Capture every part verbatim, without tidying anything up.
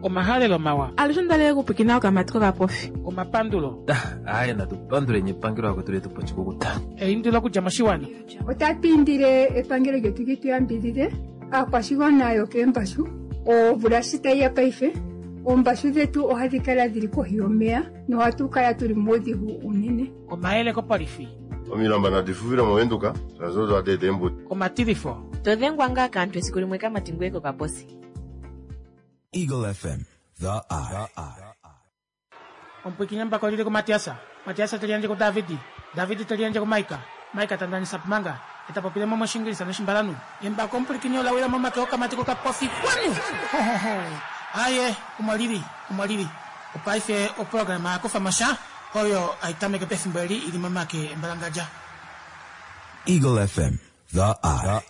Omahale lo mawa. Alishondale kupikina ukamatiko ka profi. Omapandulo. Aya na tupandule nyepangiro ako tuli tupochiko kuta. E indula kujamashiwana. Otapindire epangiro getu gitu yambirire. Akwashigwana yoke mbashu. O burashita ya paife. O mbashu zetu ohadikala dhiri kohiyomea. No hatukala tuli modihu unene. Omaele ko parifi. Omilamba na difuvira momenduka. Sazozo ade dembu. Omatirifo. Todhengwanga kantu esikuli mweka matingweko kaposi. Eagle F M, the eye. Ompukinya mbako lile ko Matiasa. Matiasa talianje ko Davidi. Davidi talianje ko Maika. Maika tandani sapmanga. Eta popile momo shingirisa na shimbalanu. Yemba kompukinya la wila mama ko kamatiko ka pofi kwani. Aye, kumaliri, kumaliri. Opaife o programa ko famasha. Oyo aitame ke pefimbeli ili mama ke mbalangaja. Eagle F M, the eye.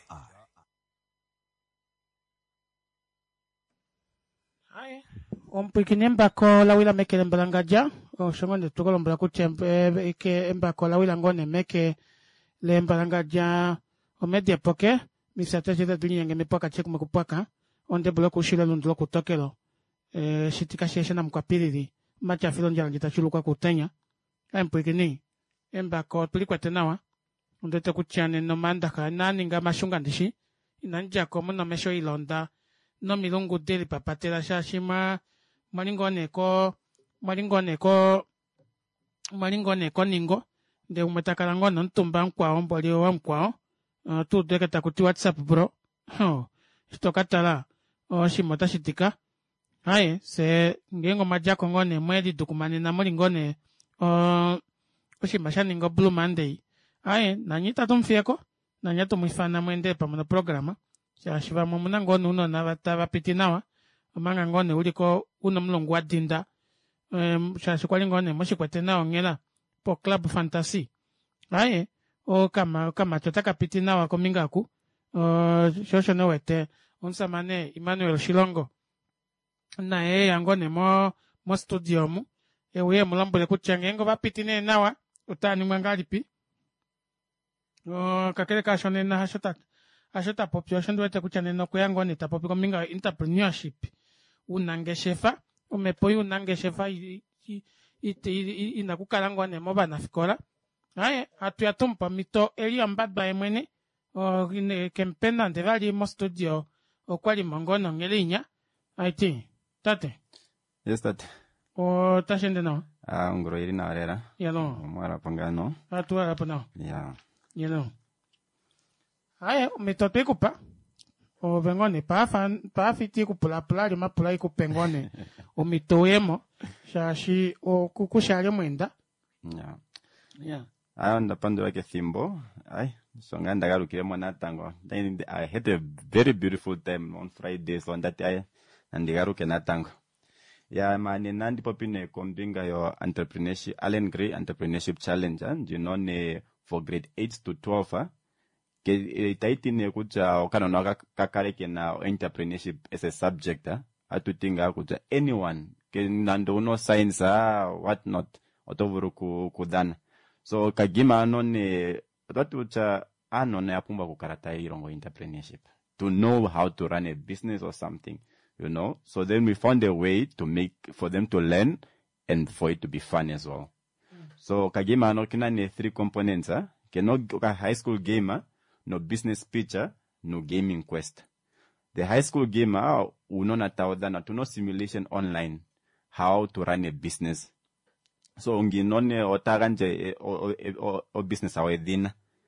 Ompukinya mbako la wila meke mbalangaja. O shongonde tukolo mbala kuchembe ke mbako la wila ngone meke le mbalangaja o media poke misataje da dunia ngeme poka cheku mekupaka onde bloku shila lundulo kutokelo eh shitika shesha na mkwapiriri macha filo njala jitachulu kwa kutenya empwikini embako tulikwatenawa onde te kuchane no mandaka nani nga mashunga ndishi inanja komo no mesho ilonda no milungu deli papatela shashima malingone ko malingone ko malingone ko ningo de umetakala ngono ntumba nkwao mboli wa nkwao uh, tu deke takuti WhatsApp bro ho stokatala o shimota shitika haye se ngengo majako ngone mwedi dukumane na mulingone o oshimashani ngo Blue Monday haye nanyita tumfieko nanyata muifana mwende pa mna programa ya shiva mumuna ngono uno na bataba pitinawa amanga ngone uliko uno mlongo wa dinda um, shashi kwali ngone moshikwatenawa ngela po Club Fantasy. Aye, o kama, kama chotaka piti na wako mingaku, o shosho no wete, unsa mane Emmanuel Shilongo. Na e yangone mo, mo studio mu, e uye mulambule kuchangengo va piti ne nawa, utani mwangalipi. O kakele kashone na hashota, hashota popi, oshondu wete kuchane no kuyangone, tapopi kominga entrepreneurship. Unange shefa, umepoi unange shefa, i, i, ite inakukala ngone moba nafikola aye atu yatumpa mito eli ambadba emwene o kempena ndevali mo studio o kwali mongono ngelinya aiti tate yes tate o tashende no ah ngoro iri na rera yelo mwara pangano atu ara pano ya yelo aye mito pekupa o vengone pa fan pa fiti kupula pula lima pula ikupengone o mitoyemo shashi o kukushale mwenda ya ya ayo ndapandura ke thimbo ai so nganda garukire mwana tango then I had a very beautiful time on Friday so that I ndigaruke na tango ya mane nandi popine kombinga yo entrepreneurship Allen Gray entrepreneurship challenge and you know ne for grade eight to twelve ke itaitine kuja okana no kakareke na entrepreneurship as a subject atutinga kuja anyone ke nando no science what not otovuru ku kudana so kagima anone tatucha anone apumba kukarata irongo entrepreneurship to know how to run a business or something you know so then we found a way to make for them to learn and for it to be fun as well mm. So kagima ano kina ne three components ah ke no ka high school gamer no business pitcher no gaming quest the high school gamer unona tawadana to no simulation online how to run a business so nginone otaganje o, o, o business awedina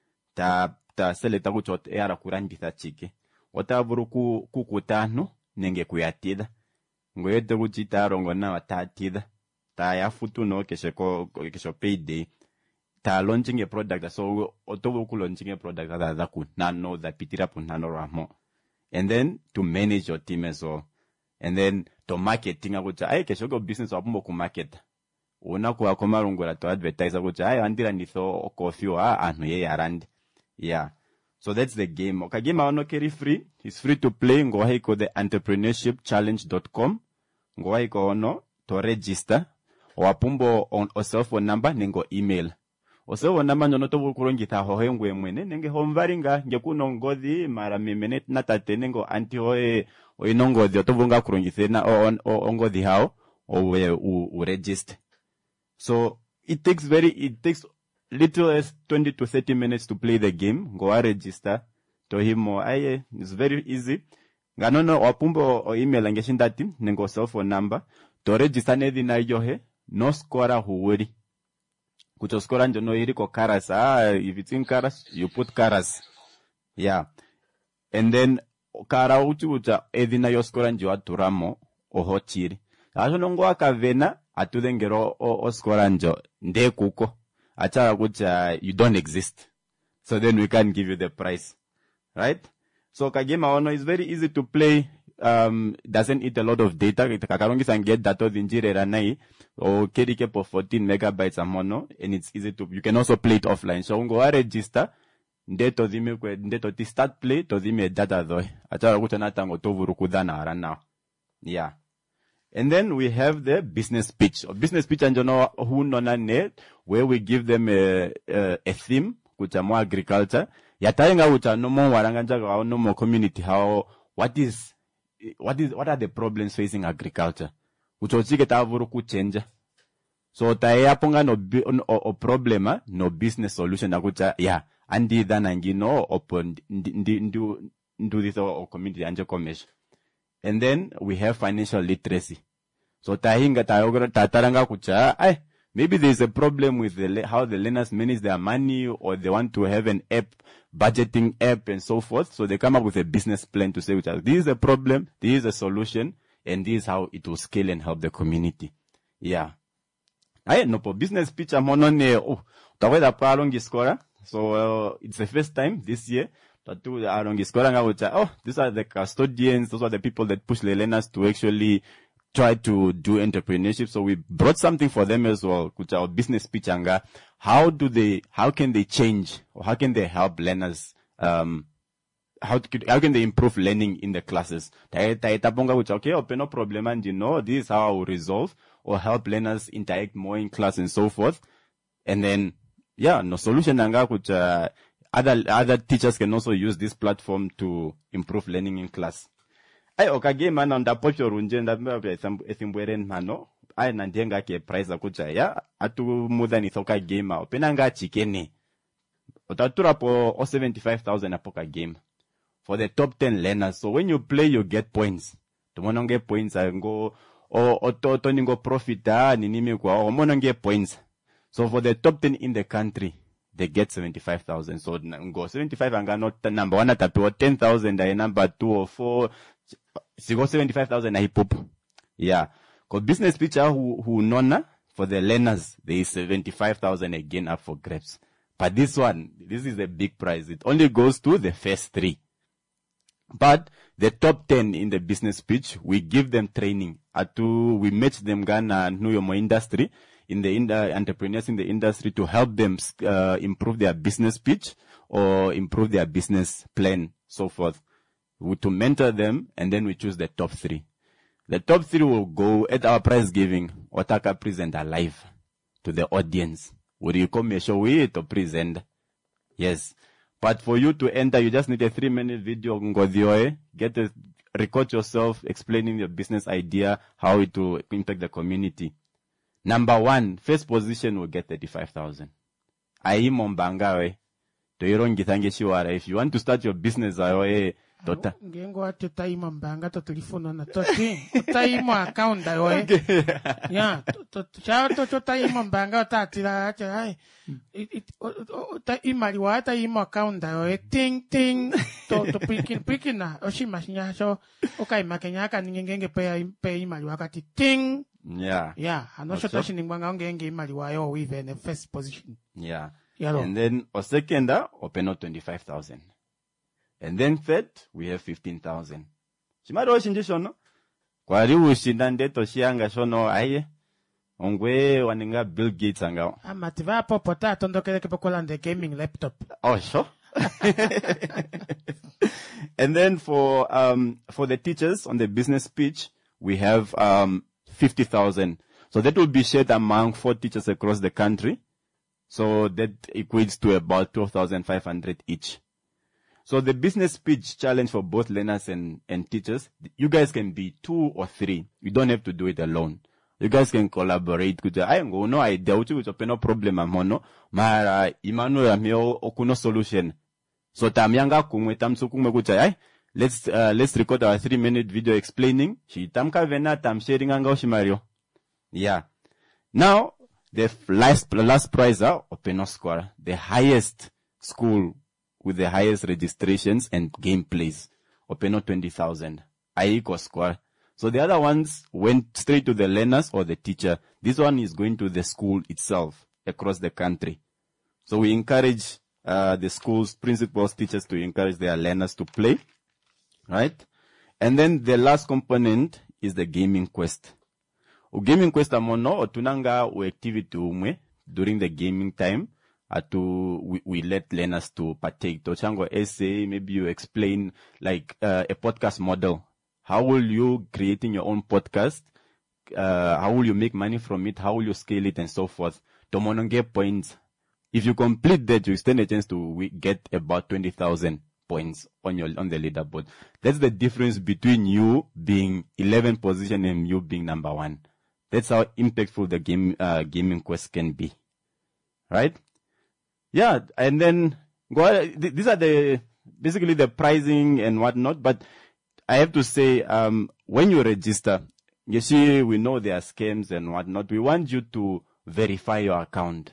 ta ta seleta kuchot era kuranditha chike otavuru ku kukutano nenge kuyatida ngoyete kuchita rongo na watatida ta yafutu no kesheko kesho payday ta launching a product so otovu ku launching a product that that could not know that pitira punano ramo and then to manage your team as well and then to marketing akucha ai kesho go business wapumbo ku market una kwa komarungura to advertise akucha ai andira nitho coffee wa anu ye yarandi yeah so that's the game okagame ono carry free it's free to play ngo haiko the entrepreneurship challenge dot com ngo haiko ono to register wapumbo on o cell phone number nengo email osewo number nyono to bukurongitha ho hengwe mwene nenge homvaringa ngekuno ngothi mara memene natate nengo anti hoe o inongodhi otovunga kurongithena o, o ongodhi hao owe u, u register. So it takes very it takes little as twenty to thirty minutes to play the game. Go a register to him or aye, it's very easy. Nganono wapumbo o email angeshindati nengo cell phone number to register nedi na yohe no scorer huwori. Kucho scorer njo no iriko karas. Ah, if it's in karas, you put karas. Yeah. And then kara uchu ucha edina yo scorer njo aturamo o hochiri. Ajo nongo akavena atudengero o, o scorer njo nde kuko. Achara kucha you don't exist. So then we can give you the price. Right? So kagema ono is very easy to play. Um, doesn't eat a lot of data. Kakarongi san get data dinjire ranai or kerike for fourteen megabytes a mono, and it's easy to. You can also play it offline. So ungo a register. Ndeto zime kwe ndeto ti start play to zime data though. Achara kucha natango tovu rukudana ara now. Yeah. And then we have the business pitch. Or business pitch anjono hu nona net where we give them a a, a theme kucha mo agriculture. Yatayenga ucha no more waranganja ga no more community how what is what is what are the problems facing agriculture ucho chike tavuru kuchenja so taya ponga no no o problema no business solution akucha yeah andi dana ngino open ndi ndu ndu this o community anje commerce. And then we have financial literacy. So tahinga tayogra tataranga kucha ai maybe there's a problem with the how the learners manage their money, or they want to have an app, budgeting app and so forth. So they come up with a business plan to say, which is, this is a problem, this is a solution, and this is how it will scale and help the community. Yeah. I no po business pitch amonone oh taweda palongi scorer. So uh, it's the first time this year that do the alongi scorer nga oh these are the custodians, those are the people that push the learners to actually try to do entrepreneurship. So we brought something for them as well, which our business pitch anga. How do they, how can they change, or how can they help learners, um, how, to, how can they improve learning in the classes? Which, okay, open no problem, and you know, this is how I will resolve or help learners interact more in class and so forth. And then, yeah, no solution anga, which, uh, other, other teachers can also use this platform to improve learning in class. Ai okage mana ndapocho runje ndambe esimbweren mano ai nandenga ke price akucha ya atu muda ni soka game opena nga chikene otatura po seventy-five thousand apoka game for the top ten learners. So when you play you get points to mononge points ngo o ototo ningo profita ninimi kwa o mononge points. So for the top ten in the country they get seventy-five thousand. So ngo seventy-five anga not number one atapewa ten thousand ay number two or four. So go seventy-five thousand na hip hop. Yeah. Cause business picture who, who nona for the learners, there is seventy-five thousand again up for grabs. But this one, this is a big prize. It only goes to the first three. But the top ten in the business pitch, we give them training. Atu, we match them Ghana and New York industry in the in the entrepreneurs in the industry to help them, uh, improve their business pitch or improve their business plan, so forth. We to mentor them, and then we choose the top three. The top three will go at our prize giving, Otaka present alive to the audience. Would you come show we to present? Yes. But for you to enter, you just need a three minute video, get a, record yourself explaining your business idea, how it will impact the community. Number one, first position will get thirty-five thousand. Ai mombangawe. To yoron gitange shiwara. If you want to start your business, awe, Tota. Ngengo ate taima mbanga to telefono na toti. Taima account da yo. Ya, to cha to to taima mbanga ta tira cha ai. Ta imali wa taima account da yo. Ting ting to to pikin pikin na. Oshima shinya so okay makenya ka ngenge pe pe imali wa kati ting. Yeah. Yeah, ano so tashi ningwanga ngenge imali wa yo we in the first position. Yeah. Yalo. And then o second open up twenty-five thousand. And then third, we have fifteen thousand. Chimaro shinji shono. Kwa riu shindande to shianga shono aye. Ongwe waninga Bill Gates anga. Amativa popota tondokele kepokola the gaming laptop. Oh, sure. And then for, um, for the teachers on the business pitch, we have, um, fifty thousand. So that will be shared among four teachers across the country. So that equates to about twelve thousand five hundred each. So the business pitch challenge for both learners and, and teachers, you guys can be two or three. You don't have to do it alone. You guys can collaborate. I go no idea which is no problem amono. Mara imano amio okuno solution. So tamyanga kumwe tamsu kumwe kucha ai. Let's uh, let's record our three minute video explaining. She tamka vena tam sharing anga oshimario. Yeah. Now the last last prize are Openo Square, the highest school with the highest registrations and gameplays. Openo twenty thousand. Aiko Square. So the other ones went straight to the learners or the teacher. This one is going to the school itself across the country. So we encourage uh, the schools, principals, teachers to encourage their learners to play. Right? And then the last component is the gaming quest. O gaming quest amono otunanga o activity umwe during the gaming time atu we, we let learners to partake. To chango essay, maybe you explain like uh, a podcast model. How will you creating your own podcast? Uh, how will you make money from it? How will you scale it and so forth? To mononge points. If you complete that, you stand a chance to get about twenty thousand points on your on the leaderboard. That's the difference between you being eleventh position and you being number one. That's how impactful the game uh, gaming quest can be, right? Yeah, and then go. These are the basically the pricing and whatnot. But I have to say, um, when you register, you see, we know there are scams and whatnot. We want you to verify your account.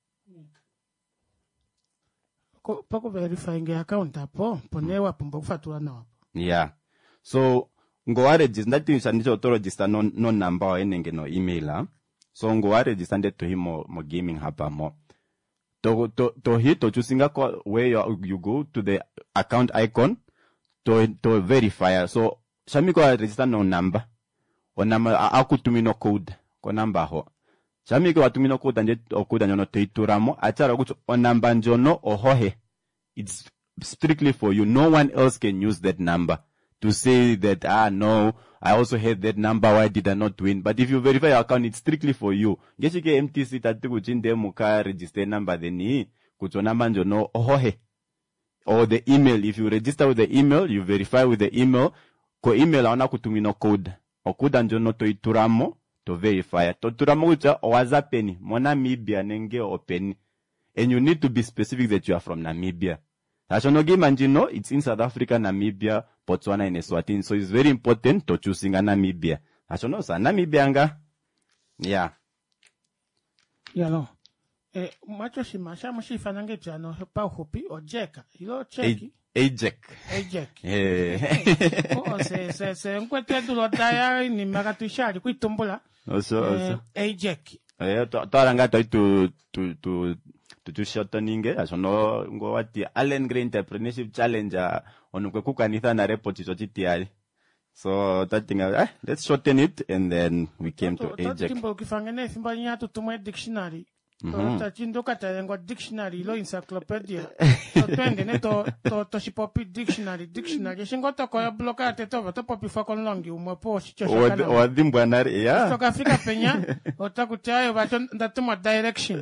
Poko verifying your account apo ponewa pombo kufatura na wapo. Yeah. So ngo wa register ndati sandicho to register no no number or enenge no email ha. So ngo wa register ndeto himo mo gaming hapa mo. To to to hit to choosing where you, you go to the account icon to to verify. So shamiko register no number. O number akutumino code ko number ho. Shamiko watumino code anje code nyono teituramo achara kucho o number njono ohohe. It's strictly for you. No one else can use that number to say that, ah, no, I also had that number. Why did I not win? But if you verify your account, it's strictly for you. Geshike M T C tatu kuchinde muka register number then kucho number njono ohohe. Or the email. If you register with the email, you verify with the email. Ko email aona kutumino code. O code njono to ituramo to verify. To turamo ucha owazapeni. Mo Namibia nenge openi. And you need to be specific that you are from Namibia. Ashonogi Manjino, it's in South Africa, Namibia, Botswana, and Eswatini. So it's very important to choosing a Namibia. Ashono sa Namibia nga. Yeah. Yeah, no. Eh, macho si masha mushi fanange jano pa hopi o jeka. Ilo cheki. Ejek. Ejek. Eh. Oh, se se se encuentre dulo daya ni magatushari kuitumbola. Also, also. Ejek. Eh, to to aranga to to to to to shortening as no ngo wati Allen Green Entrepreneurship Challenge on kukanitha na report izo titiali. So that thing, eh, let's shorten it and then we came to Ejek. Timbo kifangene simba nyatu tumwe dictionary. To tachindo kata ngo dictionary lo encyclopedia. To twende ne to to to shipopi dictionary dictionary shingo to ko bloka te to to popi fa kon longi umwe po shicho shakana. O dimbwanari ya. To kafika penya otakutayo bato ndatuma direction.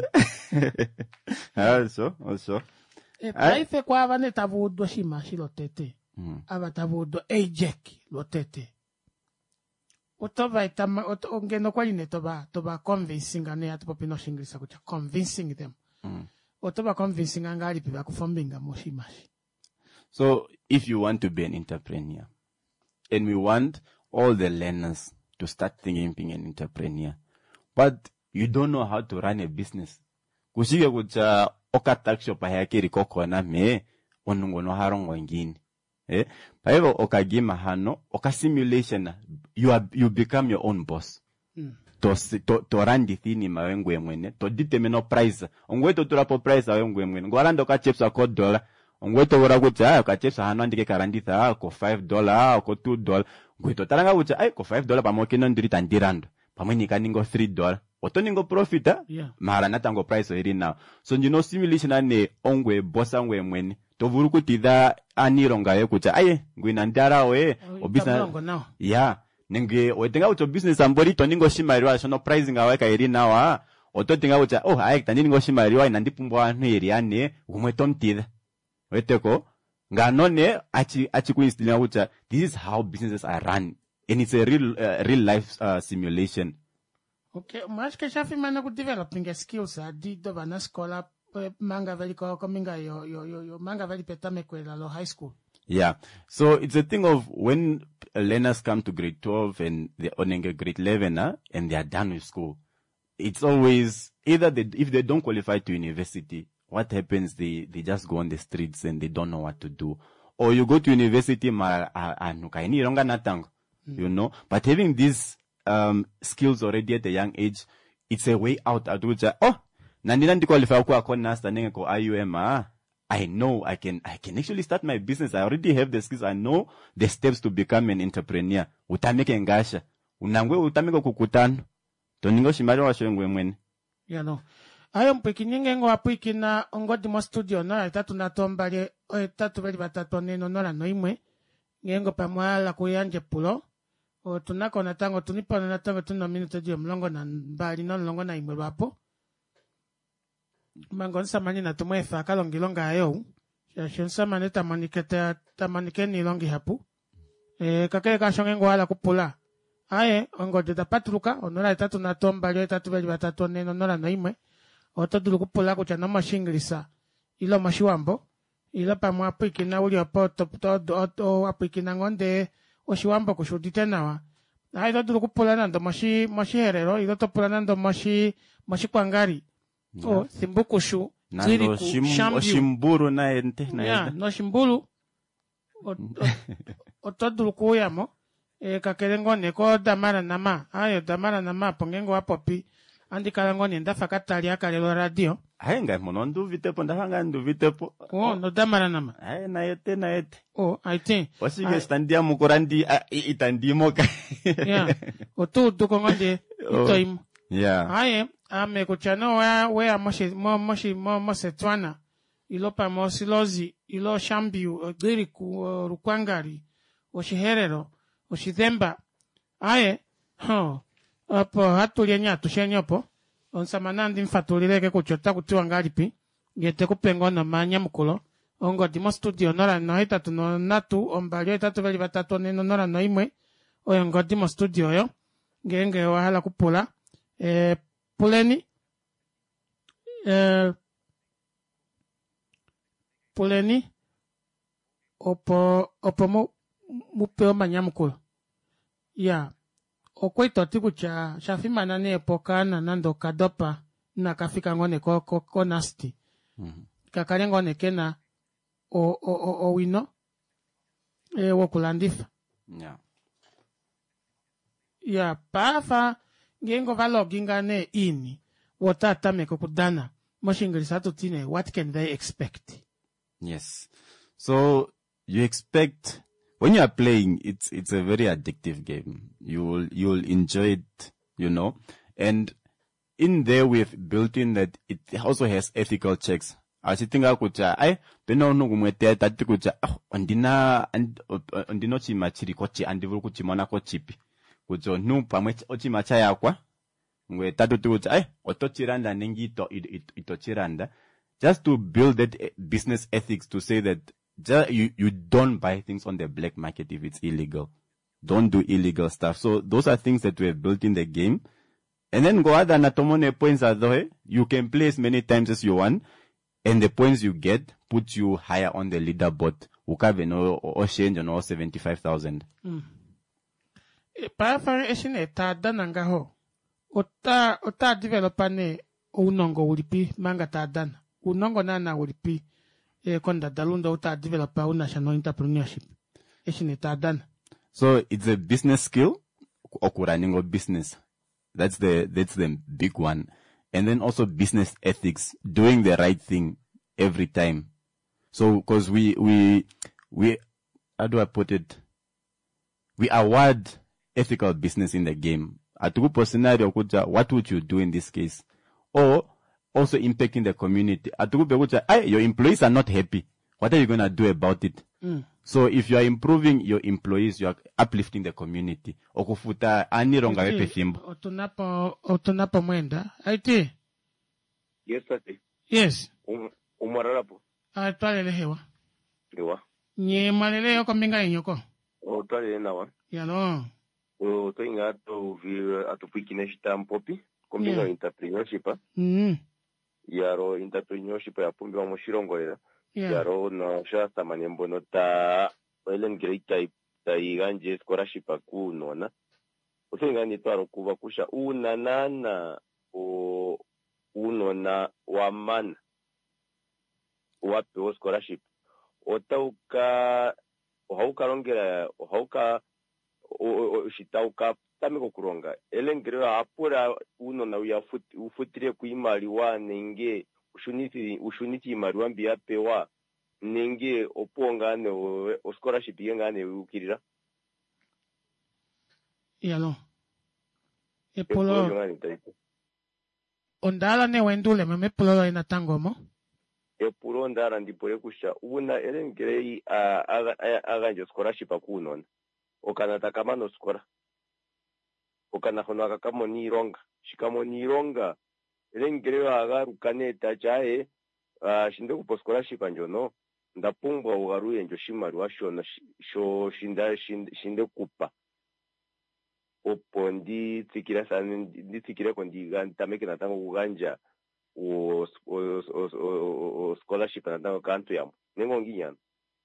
Also, also. E paife kwa abane tabudo shimashi lotete. Aba tabudo Ejek lotete. Otoba itama ongeno kwa ine toba toba convincing ane atopopi no shingrisa kucha convincing them. Otoba convincing angari piba kufombinga moshimashi. So if you want to be an entrepreneur, and we want all the learners to start thinking being an entrepreneur, but you don't know how to run a business. Kushige kucha okatakisho pahayakiri koko na me onungono harongo ingini. Eh? Paevo okagima hano, oka simulation, you are, you become your own boss. Mm. To, to, to run the thing mawengwe mwene, to determine price. Ongwe to turapo price mawengwe mwene. Ngwarando oka chips ako dollar. Ongwe to wura kucha, oka chips hano andike karanditha, ako five dollar, ako two dollar. Ngwe to taranga kucha, ay, ko five dollar pamokino ndiri tandirando. Pamweni kaningo three dollar. Otoningo profita, yeah. Mahara natango price o hiri now. So, you know, simulation ane ongwe bossa ngwe mwene. To vuruku tida anironga yo kucha. Aye, ngwe nandara we. O business. Yeah. Nenge, oetenga ucho business ambori toningo shimariwa. Shono pricing aweka hiri now ha. Oto tinga ucha, oh, aye, taningo shimariwa. Nandipumbo anu hiri ane. Umwe tom tida. Oeteko. nganone achi achi kuinstilia kucha this is how businesses are run, and it's a real uh, real life uh, simulation. Okay, mas que já fimana ku developing skills adi do bana escola manga veli ko kominga yo yo yo yo manga veli petame kwela lo high school. Yeah. So it's a thing of when learners come to grade twelve and they're on a grade eleven uh, and they are done with school, it's always either they, if they don't qualify to university, what happens, they, they just go on the streets and they don't know what to do. Or you go to university, ma, mm. you know, but having these um, skills already at a young age, it's a way out. Oh, nandi qualify ko nasta ko I U M ah. I know I can, I can actually start my business. I already have the skills. I know the steps to become an entrepreneur. Utameke ngasha. Unangwe utameke kukutano. Toningo shimari wa shwengwe mwene. Ya no. Ayo mpekinyenge ngo apikina ongodi mo studio no itatu na tombale o itatu bali batatu neno no la no imwe. Ngengo pamwala kuyanje pulo. O tunako na tango tunipa na tango tuno minuto dio mlongo na mbali no mlongo na imwe wapo. Mangon samani na tumwe fa kalongi longa ayo. Shon samani tamani kete tamani keni longi hapu. E kakele ka shongengo ala kupula. Aye ongo de da patruka onora itatu na tombale itatu bali batatu neno no la no imwe. Otodulu kupula kucha no mashinglisa. Ilo mashiwambo. Ilo pamwa apikina uli opo top to apikina ngonde oshiwambo kushudite nawa. Aye todulu kupula nando mashi mashi herero. Ilo topula nando mashi mashi kwangari. Yeah. Oh, simbukushu. Nando shim, shimburu na ente na yeah, no shimburu. Otodulu kuyamo. E kakerengo neko damara nama. Ayo damara nama pongengo wapopi. Andi kalangoni ndafa katali akalelo radio. Aye ngai mono ndu vitepo ndafanga ndu vitepo. Oh, no damara nama. Aye na yete na yete. Oh, I think. Osige standia mukurandi itandimo ka. Yeah. Otu duko ngonde itoim. Yeah. Aye ame kuchano wa we moshi mo moshi mo mosetwana. Ilo pa mosilozi, ilo shambiu, giriku, rukwangari, oshiherero, oshidemba. Aye. Oh. Apo hatulia nyatu shenyopo onsamanandi mfatulireke kuchota kutiwa ngalipi ngete kupengo na manya mkulo ongo dimo studio nora no hitatu no natu ombalio hitatu bali batatu neno nora no imwe oyo ngo dimo studio yo ngenge wahala kupula e puleni e puleni opo opo mu mupeo manya mkulo ya yeah. Okweto tiku cha shafimana ne epoka na nando kadopa na kafika ngone ko ko, ko nasty. Mm-hmm. Kakale ngone kena o o o, o wino e wokulandifa. Yeah. Ya pafa ngengo valo gingane ini wotata meko kudana moshingirisa tutine what can they expect? Yes. So you expect when you are playing, it's it's a very addictive game. You will you'll enjoy it, you know. And in there we've built in that it also has ethical checks. Asitinga kucha ai peno no kumwete tati kucha ondina ondino chima chiri kochi andivuru kuchimona kochipi. Kucho nu pamwe ochima cha yakwa. Ngwe tatu tukucha ai otochiranda nengito itochiranda. Just to build that business ethics to say that Just, you, you don't buy things on the black market if it's illegal. Don't do illegal stuff. So those are things that we have built in the game. And then go ahead and atomone points are there. You can play as many times as you want. And the points you get put you higher on the leaderboard. Ukave no or change no seventy-five thousand. Mm. Pa fare esine ta dananga ho. Ota ota developer ne unongo ulipi manga ta dana. Unongo nana ulipi. E konda dalunda uta developer una national entrepreneurship. Esine ta dana. So it's a business skill or running a business. That's the that's the big one. And then also business ethics, doing the right thing every time. So because we we we how do I put it? We award ethical business in the game. Atukupo scenario kuja, what would you do in this case? Or also impacting the community. Atukupo kuja, your employees are not happy. What are you gonna do about it? Mm. So if you are improving your employees, you are uplifting the community. Okufuta anironga wepe fimbo. Otunapo otunapo mwenda. Aiti. Yes, ati. Yes. Um, umararapo. Ah, twale lehewa. Lewa. Nye malele yo kombinga yenyoko. O twale nawa. Yalo. O to inga to vi atupikine shita mpopi. Kombinga Yeah. entrepreneurship. Mm. Yaro entrepreneurship ya pumbi wa moshirongo era. Yeah. Yaro no shasta manembono ta elen great type ta iganje scholarship ku nona. O to inga ni twaro kuba kusha una nana o unona wa man wapi scholarship. Otauka ohauka longera ohauka shitauka tamiko kuronga elengero apura uno na uya ufutire kuimaliwa nenge ushuniti ushuniti imaliwa mbia pewa nenge oponga ne o scholarship yengane ukirira Yalo. Epolo. Ondala ne wendule me polo ina tangomo. Epuro ndara ndipore kusha una elengere aganje scholarship akunon okanata kama no skora okana hono akakamo ni ronga shikamo ni ronga elengere aga rukaneta chae shinde ku scholarship anjono ndapungwa ugaruye njo shimari washona sho shinda shinde kupa opondi tsikira sana ndi tsikira kondi gantameke natango kuganja o o o o scholarship na tango kantu yamo nengo nginyana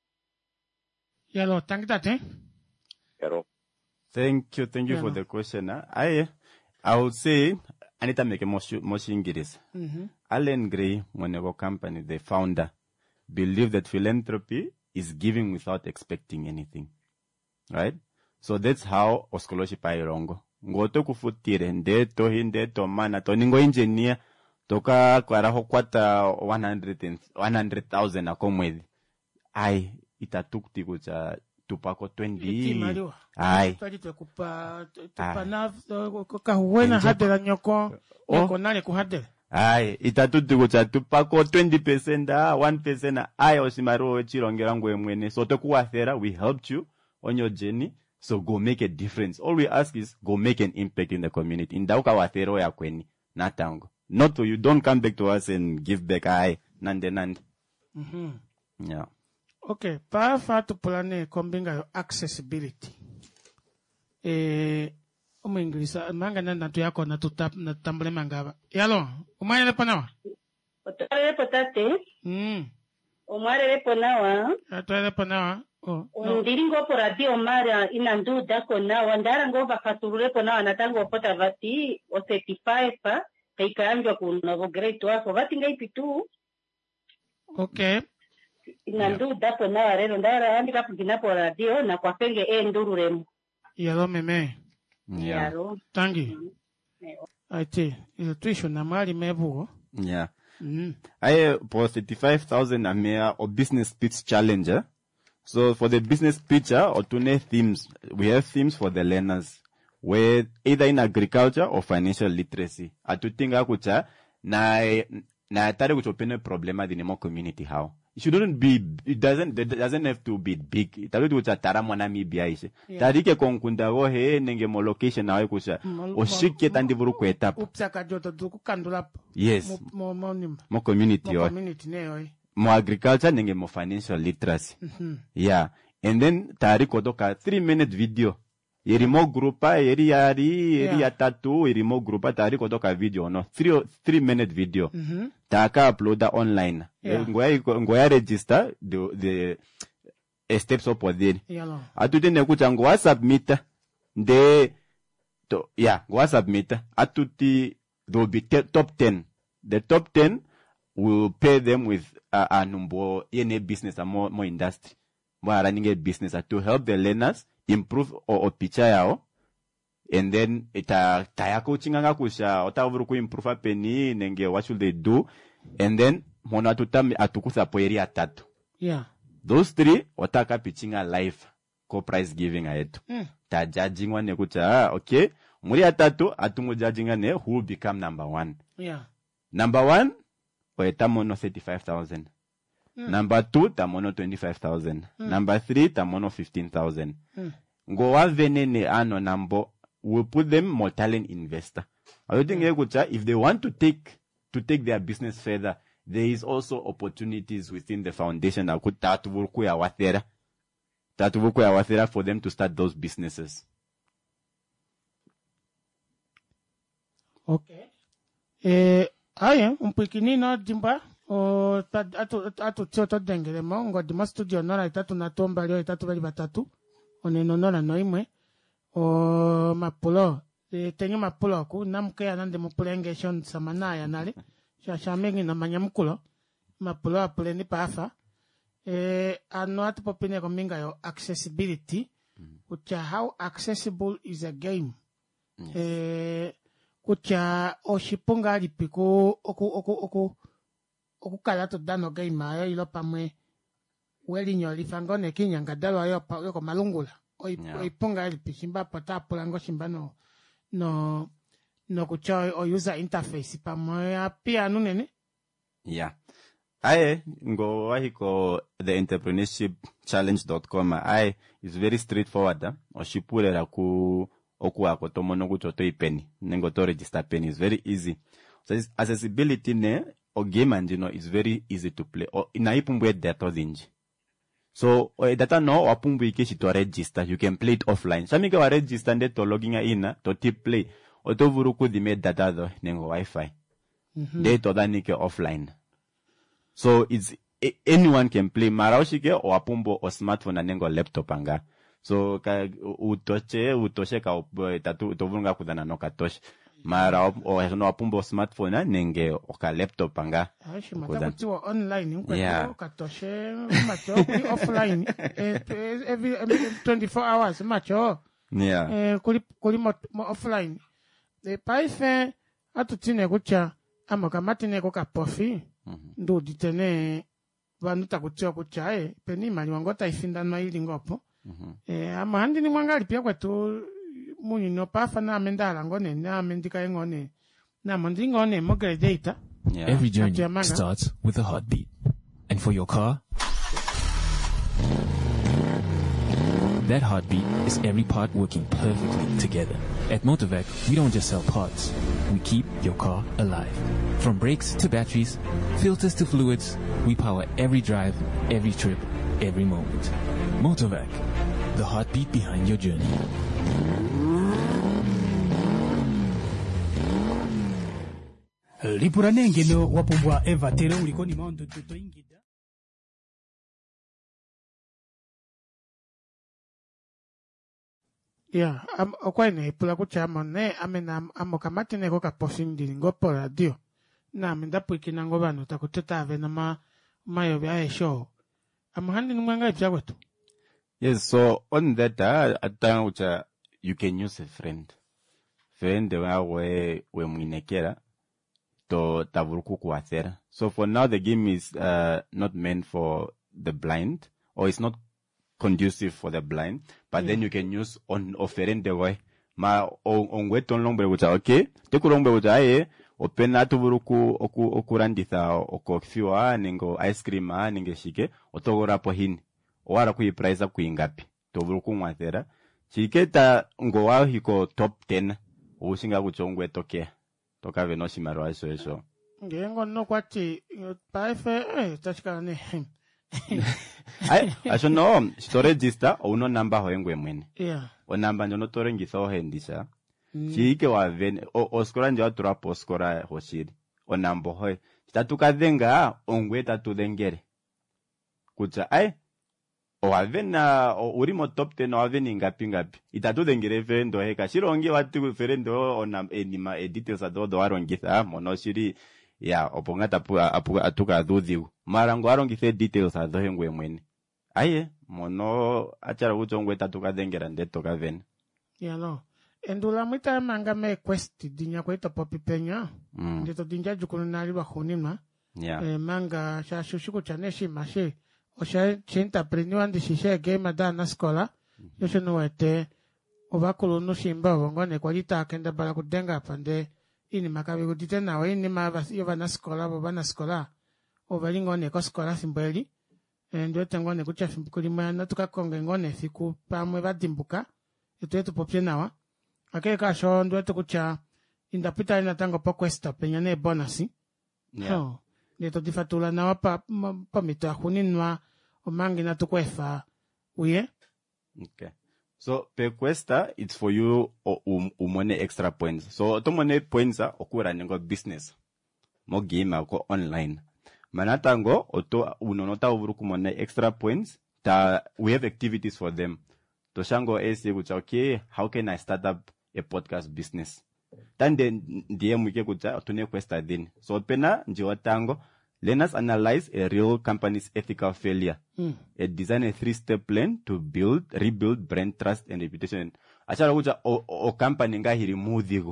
Yalo, thank that, eh? Yaro. Thank you, thank you Yeah, for no. the question. Huh? I, I would say, Anita make a moshi English. Mm-hmm. Allen Gray, Monego Company, the founder, believe that philanthropy is giving without expecting anything. Right? So that's how o scholarship airongo. Ngoto kufutire, ndeto, hindeto, mana, to ningo engineer, toka kwaraho kwata one hundred thousand akomwezi. Ai, itatukti kucha tupako twenty. Ai. Twali tukupa tupa na kahuwena hadela nyoko nyoko nale kuhadela. Ai, itatuti kucha tupako twenty percent ah, one percent ai osimaro chirongera ngwe mwene. So tokuwathera, we helped you on your journey. So go make a difference. All we ask is go make an impact in the community. Indauka wathero ya kweni. Natango. Not for you. Don't come back to us and give back. Ai, nande nande. Mhm. Yeah. Okay, pa fa tu plane kombinga yo accessibility. Eh, umu Inglisa, manga na tu yako na tu tap na tambule mangaba. Yalo, umaya lepo nawa? Otare lepo tate. Mm. Omare lepo nawa. Atare lepo nawa. Oh. No. Ndiringo po radio mara inandu dako nawa. Ndara ngo bakaturu lepo nawa natango opota vati o thirty-five pa. Kaikaanjwa kunogo grade wako. Vati ngai pitu. Okay. Inandu dapo nawa rero ndara andi kapu ginapo radio na kwa fenge e nduru remu. Yalo meme. Yeah. Yaro. Tangi. Aite, ilo tuisho na mali mebu. Yeah. Mm. I, for thirty-five thousand amea or business pitch challenger. So for the business pitcher or tune themes, we have themes for the learners where either in agriculture or financial literacy. Atutinga kucha na na tare kuchopene problema dinemo community how. It shouldn't be, it doesn't, it doesn't have to be big. Tare kucha tara mwana mibia ishe. Tarike konkunda go he nenge mo location na we kucha. Oshike tandivuru kwetapa. Upsaka joto duku kandula. Yes. Mo mo nimba. Mo community Mo yo. community ne yo. Mo agriculture nenge mo financial literacy. Mm-hmm. Yeah. And then tari kodoka three minute video. Iri mo grupa, iri yari, iri Yeah. ya tatu, iri mo grupa tari kodoka video no. Three, three minute video. Mm-hmm. Taka uploada online. Yeah. Ngoya, ngoya register the, the uh, steps up there. Yalo. Atuti nekucha ngoya submit. De, to, yeah, ngoya submit. Atuti, there will be te, top ten. The top ten will pay them with uh, a number in business and more, more industry. More running a business uh, to help the learners improve or, or picha yao. And then ita taya coaching anga kusha otavuru ku improve peni nenge what should they do? And then mona tuta atukusa poeri atatu. Yeah. Those three otaka pitchinga live ko prize giving aetu. Mm. Ta judging one kucha okay. Muri atatu atumu judging ne who will become number one. Yeah. Number one oeta mono thirty-five thousand. Mm. Number two tamono twenty-five thousand. Mm. Number three tamono fifteen thousand. Mm. Ngo wa venene ano nambo will put them more talent investor. I think mm. if they want to take to take their business further, there is also opportunities within the foundation that could start work with our there. tatuvuko ya wathera for them to start those businesses. Okay. Eh, aye, un pequenino dimba, o atu atu tioto dengere mongo di studio nora itatu na tomba leo itatu bali batatu. One nonora no imwe. O mapulo, e tenye mapulo ku namke anande mupulengation samana ya nale. Sha shamengi na manyamukulo. Mapulo apule ni pafa. Eh, ano atu popine kominga yo accessibility. Ucha how accessible is a game. Yes. Eh, kucha oshipunga lipiku oku oku oku oku kala to dano game ayo ilo pamwe weli nyoli fangone kinyanga dalo ayo pa yo malungula oi Yeah. oi punga lipi shimba pata pulango shimba no no no kucha o user interface pamwe apia nunene. Yeah. I go wahiko the entrepreneurship challenge dot com. I is very straightforward. Huh? Oshipulera ku oku ako tomono kuchoto ipeni. Nengo to register penny is very easy. So this accessibility ne o game and you know is very easy to play. O inaipumbwe data zinji. So o data no wapumbu ikeshi to register. You can play it offline. Shamika wa register nde to logging in to tip play. O to vuruku di me data do nengo wifi. Mm-hmm. De to danike offline. So it's a, anyone can play maraushike o apumbo o smartphone anengo laptop anga. So ka utoche utoshe ka tatu tovunga kudana no katosh. Mara o no apumbo smartphone anenge o ka laptop anga. Aishi matakuwa online unko Yeah. katoshe macho offline every, every twenty-four hours macho. Yeah. Eh, kuli kuli mo, mo offline. De paife atutine kucha amoka matine ko kapofi. Mm-hmm. Ndo ditene vanuta kutia kucha e peni mali wangota ifinda no ili ngopo. Mm-hmm. Eh, ama handi ni mwangali pia kwetu muni no pafa na amendala ngone na amendika ngone na mondi ngone mogere data. Yeah. Every journey Atiamanga. starts with a heartbeat. And for your car, that heartbeat is every part working perfectly together. At Motorvac, we don't just sell parts. We keep your car alive. From brakes to batteries, filters to fluids, we power every drive, every trip, every moment. Motorvac, the heartbeat behind your journey. lipura nengeno wapumbwa eva tero ulikoni maondo tuto ingida. Yeah, am okwaine pula kucha amone amena amokamati neko kapofindi ngopo radio. Na amenda puikina ngobano takuteta ave na ma mayo bya show. Amahandi numanga ipya kwetu. Yes, so on that, uh, at time which uh, you can use a friend. Friend wa we we mwinekera to tavuruku kuathera. So for now, the game is uh, not meant for the blind, or it's not conducive for the blind. But Yeah. then you can use on offering the way. Ma on on we ton longbe which okay. Te kulongbe which aye. Open na tuvuruku oku okuranditha okofio ningo ice cream a ninge shike otogora po hini. Owara kui price up kuingapi tovuruku mwathera chiketa ngowa hiko top ten ushinga kuchongwe toke toka veno shimaro aso eso. Ngengo no kwati paife eh tachika ne. Ai aso no to register uno number hoengwe mwene. Yeah. O number njono tore ngitho hendisha. Mm. Chike wa ven o oskora njo atrapo oskora hoshiri. O number hoy tatuka denga ongwe tatu dengere. Kucha ai o avena o urimo top ten o aveni ngapi ngapi itatu dengere vendo heka shirongi watu ferendo ona enima editors ado do arongitha mono shiri ya oponga tapu apu atuka adudhi marango arongithe details ado hengwe mwene aye mono achara uchongwe tatuka dengera ndeto ka ven Yeah no. Endula mwita manga me quest dinya kwa ito popi penya. mm. Ndito dinja jukunu nari wa khunima. Yeah. Eh, manga sha shushuku chaneshi mashi. Osha chinta prenyu andi shishe game da na skola. Yosho no wete. Obakulu no shimba wongone kwa lita akenda bala kudenga pande. Ini makabi kudite na wa ini mabasi yova na skola boba na skola. Ovalingo ne ko skola simbeli. Ndio tengone kucha fimbukuli mwana tukakonge ngone fiku pamwe badimbuka. Ito yetu popye nawa. Ake kasho ndio tukucha indapita ina tango po questa penyane bonasi. Yeah. Oh, neto difatula na wapa pa mito akuninwa o mangi na tukwefa uye Okay. So per questa, it's for you o um, umone extra points. So tomone points are okura nengo business. Mo game ako online. Manatango oto unonota uvurukumone extra points. Ta we have activities for them. Toshango ese kucha okay, how can I start up a podcast business? Tande ndiye mwike kucha tune questa then. So pena njiwa tango. Let us analyze a real company's ethical failure. Mm. And design a three-step plan to build, rebuild brand trust and reputation. Achara kucha o, o company nga hirimu dhigo.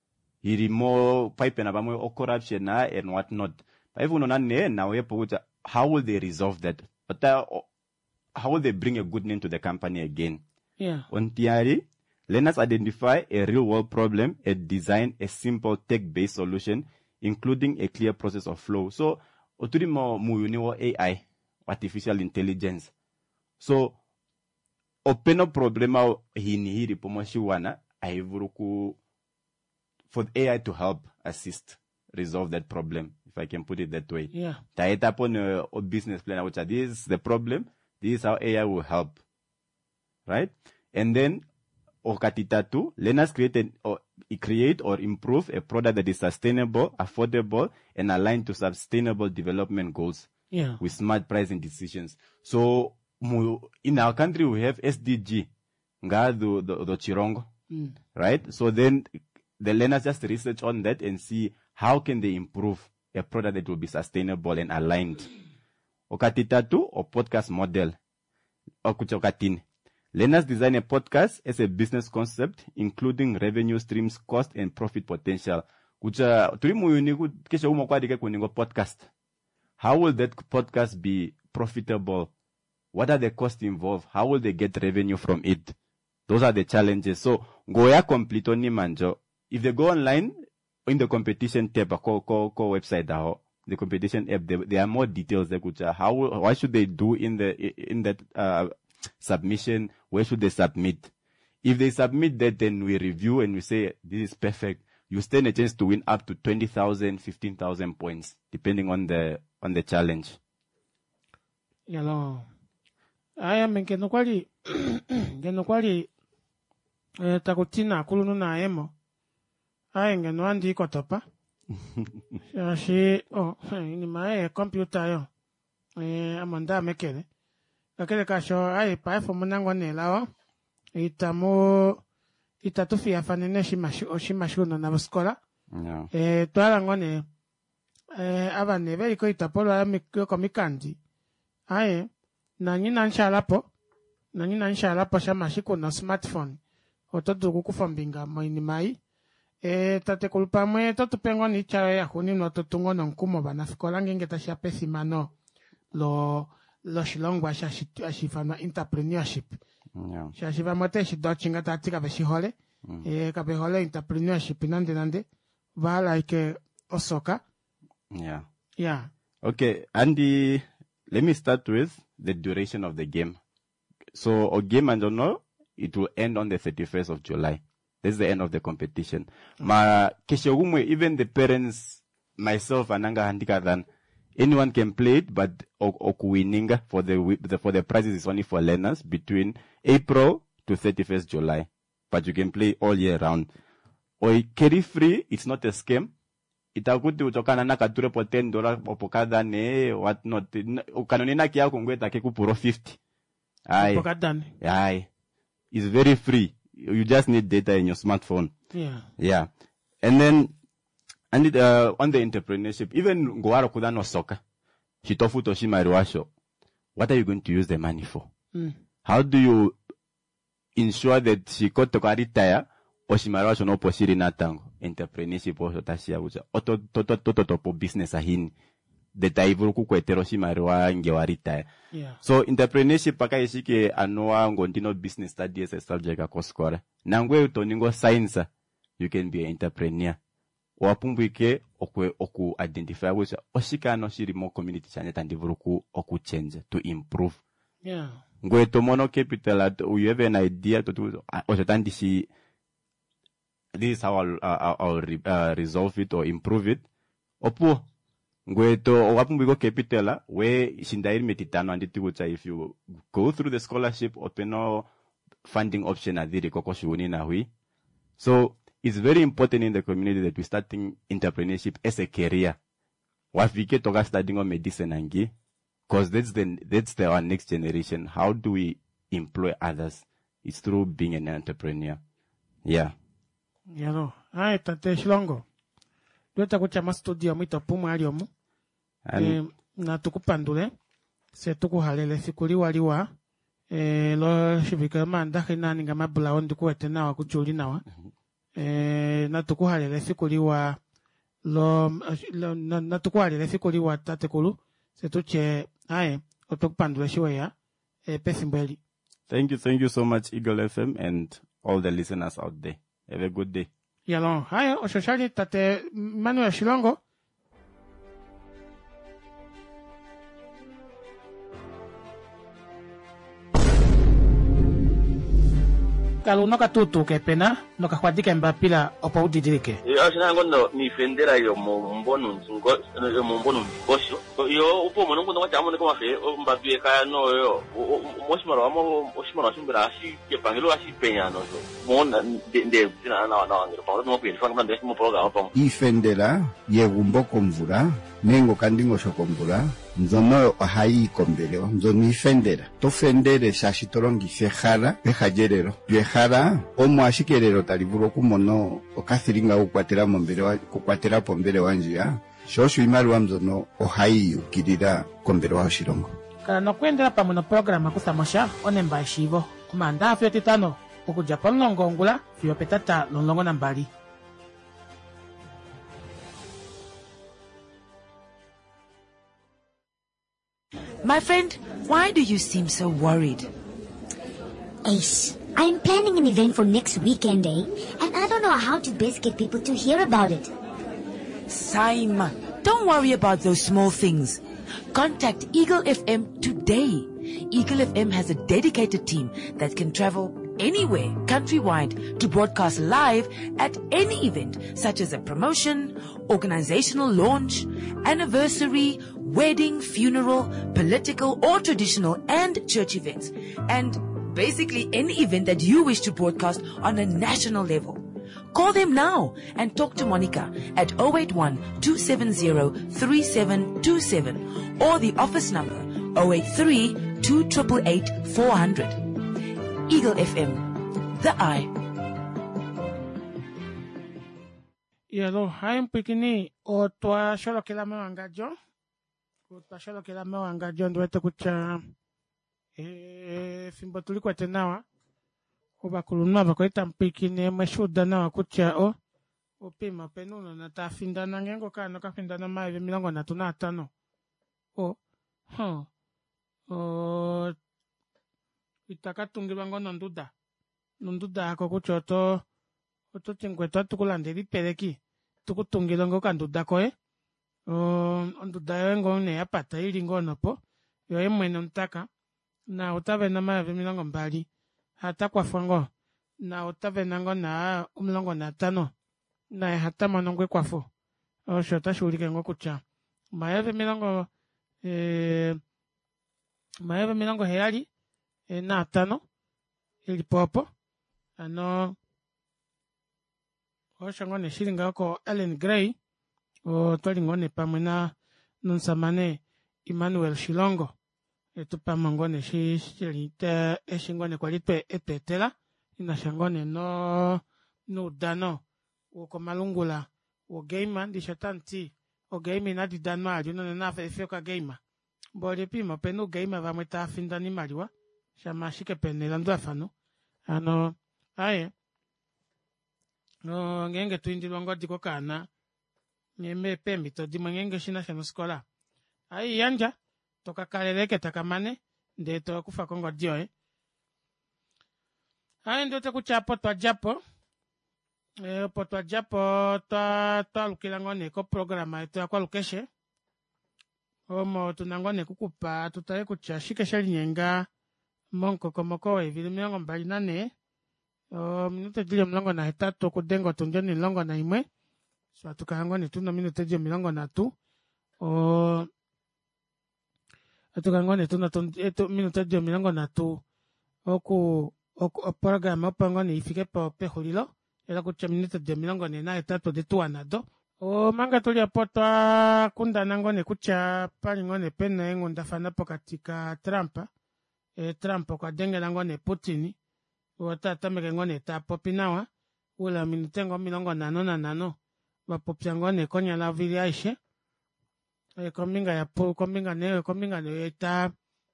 Hirimo pipe na bamo o corruption na and what not. But if unona ne na wepo kucha, how will they resolve that? But uh, how will they bring a good name to the company again? Yeah. On theory, let us identify a real-world problem and design a simple tech-based solution, including a clear process of flow. So, oturimo muyuni wa A I, artificial intelligence. So, openo problema hini hiri pomoshi wana, aivuruku for A I to help assist resolve that problem, if I can put it that way. Yeah. Taeta upon a, a business plan, which are this is the problem, this is how A I will help. Right? And then, okatitatu, let us create an, or create or improve a product that is sustainable, affordable, and aligned to sustainable development goals. Yeah. With smart pricing decisions. So, in our country, we have S D G, nga do, do, do chirongo. Mm. Right? So then, the learners just research on that and see how can they improve a product that will be sustainable and aligned. Okatitatu, or podcast model. Okuchokatine. Learners design a podcast as a business concept, including revenue streams, cost, and profit potential. Kucha, tulimu yuniku, kesho umo kwa dike kuningo podcast. How will that podcast be profitable? What are the costs involved? How will they get revenue from it? Those are the challenges. So, goya complete oni manjo. If they go online, in the competition tab, ko, ko, ko website, the competition app, there, there are more details there, kucha. How, what should they do in the, in that, uh, submission? Where should they submit? If they submit that, then we review and we say, this is perfect. You stand a chance to win up to twenty thousand, fifteen thousand points, depending on the, on the challenge. Yalo. Aya menkeno kwali, ngeno kwali, eh, takutina kulunu na emo. Aya ngeno andi kwa topa. Shashi, oh, ni mae computer yo. Eh, amanda mekele. Kakele kasho, ai, pae fo munangwa nelawa. Itamo, itatufi afanene shimashu, oshimashu no nabuskola. Yeah. Eh, tuala ngone, eh, abane, veri ko itapolo ya mikyo komikandi. Ai, nanyi nanshalapo, nanyi nanshalapo shamashiko na smartphone. Ototo kukufambinga moini mai. Eh, tate kulpamwe, toto pengo ni chara ya huni no totungo no nkumo banafikola ngengeta shapesi mano. Lo, lo shilongwa shashifana entrepreneurship. Yeah. Shashifana te shidochinga tatika veshihole. Mm. Eh, kabehole entrepreneurship nande nande. Va like osoka. Yeah. Yeah. Okay, Andy, let me start with the duration of the game. So, a game, I don't know, it will end on the thirty-first of July. That's the end of the competition. Mm. Ma, keshogumwe, even the parents, myself, ananga handika than anyone can play it, but okuwininga for the, the for the prizes is only for learners between April to thirty-first July. But you can play all year round. Or carry free, it's not a scam. Itakuti utokana na kature po ten dollars opokada ne what not. Ukanonina kia kungweta keku puro fifty. Aye. Aye. It's very free. You just need data in your smartphone. Yeah. Yeah. And then, and it, uh, on the entrepreneurship, even Goaro Kudano Soka, Shitofu Toshima Ruasho, what are you going to use the money for? Mm. How do you ensure that Shikoto Karitaya, Oshimaruasho no Poshiri Natango, entrepreneurship or Tashia, which Oto Toto Toto Topo business ahin, the Taivuku Kweteroshima Rua Ngewaritaya. Yeah. So, entrepreneurship paka ishike anoa ngondino business study as a subject akoskore. Nangwe utoningo science, you can be an entrepreneur. Wapumbuike okwe oku identify which oshika no shiri mo community chane tandivuruku oku change to improve. Yeah. Ngwe tomono capital at you have an idea to do oshatandishi this is how I'll, uh, I'll re, uh, resolve it or improve it. Opo ngweto wapumbuiko capital we shindairi metitano anditi kucha if you go through the scholarship openo funding option adhiri koko shughuli na hui. So it's very important in the community that we start thinking entrepreneurship as a career. Wafike toka studying on medicine angi, because that's the that's the our next generation. How do we employ others? It's through being an entrepreneur. Yeah. Yalo. Ai tate Shilongo. Dueta kucha ma studio mito pumu aliomu. Eh, na tukupandule. Se tukuhalele sikuliwa liwa. Eh, lo shibika manda kina ninga mabula ondi kuwete nawa kuchuli nawa. Eh, na tukuhalele sikuliwa lo, lo na, na tukuhalele sikuliwa tatekulu. Se tuche ae otukupandule shiwe ya eh, pesimbeli. Thank you, thank you so much, Eagle F M, and all the listeners out there. Have a good day. Yalon, hayo, oshoshali tate Manuel Shilongo. Kalu noka tutu ke pena, noka khwadika mbapila opa udidirike. Yo asina ngondo ni fendera yo mbonu nzingo, yo mbonu ngosho. Yo upo mono ngondo kwa chamu neko mafe, mbapie kaya no yo. Moshimaro amo oshimaro shimbira ashi ke pangelo ashi penya no so. Mona de de tina na na ngiro pa no pe fanga ndesi mo program pa. Ifendera ye gumbo komvura, nengo kandingo shokomvura. Nzono ahai kombeleo, nzono ifendera. To fendere shashitorongi fejara, pejajerero. Viejara, omo ashikerero taliburo kumono, okathiringa ukwatera mombele wa, kukwatera pombele wanjia. Shoshu imaru wa mzono ohai ukirira kombele wa Shilongo. Kala no kwendera pa mono programa kusamosha, onemba shivo. Kumanda afyo titano, kuku Japan longongula, fio petata longongo nambali. My friend, why do you seem so worried? Ace, I'm planning an event for next weekend, eh? And I don't know how to best get people to hear about it. Simon, don't worry about those small things. Contact Eagle F M today. Eagle F M has a dedicated team that can travel anywhere countrywide to broadcast live at any event, such as a promotion, organizational launch, anniversary, wedding, funeral, political or traditional and church events, and basically any event that you wish to broadcast on a national level. Call them now and talk to Monica at zero eight one, two seven zero, three seven two seven or the office number zero eight three, two eight eight, four hundred. Eagle F M, the eye. Yalo, haim pikini o toa sholo kila mewangajo. O toa sholo kila mewangajo nduwete kucha e fimbo tulikuwa tenawa. Oba kulunua bako ita mpikini meshuda nawa kucha o. Opima penuno na tafindana ngengo ka no kafindana maive milango na tunatano. O, huh. O, itakatungiwa ngo nonduda. Nonduda ako kucho to, oto chingweto tukulandeli peleki. Tukutungila ngo kanduda koe. O, onduda yo ngo ne apata ili ngo nopo. Yo emwene ntaka. Na otave na maive milango mbali. Hata kwa fango. Na otave nango na umlango na tano. Na hata manongwe kwa fo. O, shota shulike ngo kucha. Maive milango, eh, maive milango heali. E na tano, ili popo, ano, o shangone shilinga ko Ellen Gray, o tolingone pamena nunsamane Emmanuel Shilongo, etu pamangone shi shilite e shingone kwa lipe epetela, ina shangone no, no dano, o komalungula, o gamer, di shatanti, o gamer na di dano ali, no na fe fioka gamer. Bode pima penu gamer va mweta findani maliwa. Shama shike pene landu afano. Ano, ae. No, ngenge tuindi longo diko kana. Nyeme pembi to di ngenge shina shano skola. Ae yanja. Toka kaleleke takamane. Nde to kufa kongo dio eh. Ae ndo te kuchapo to japo. E, po to japo to, to lukilangone ko programa eto ya kwa lukeshe. Omo tunangone kukupa. Tutaye kucha shike shali nyenga. Monko komoko e vile mlango mbali nane o minuto dile mlango na tatu kudengo tunjoni mlango na imwe so atukaango ni tuna minuto dile mlango na tu o atukaango ni tuna eto minuto dile mlango na tu oku o programa opo ngone ifike po pehulilo ela kutya minute de milongo ne na etatu de tuanado o manga tuli apo twakundana ngone kutya pali ngone pena engundafana pokati ka Trump e Trump okwadengela ngone Putin otatameke ngone ta popi nawa ula minute ngo milongo nano na nano bapopya ngone konyala vili aishe e kombinga ya po kombinga ne kombinga ne ta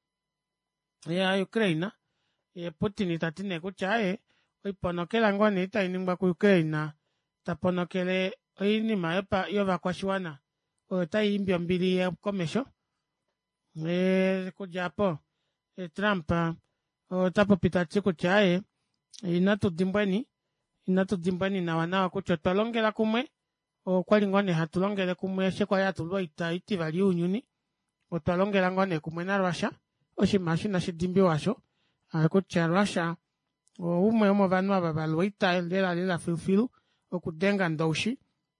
ya Ukraine e Putin tatine kutya e oiponokela ngone ita iningba ku Ukraine taponokele oinima yopa yovakwashiwana otaiimbyo mbili ya komesho e kujapo e Trump otapopita tsi kutya e inatudimbweni inatudimbweni nawa nawa kutya twalongela kumwe okwali ngone hatulongele kumwe shekwa yatulwa ita itiva liunyuni otwalongela ngone kumwe na Russia oshinima shina shidimbi washo kutya Russia umwe omo vanhu ava valwa ita lela lela filufilu okudenga ndoushi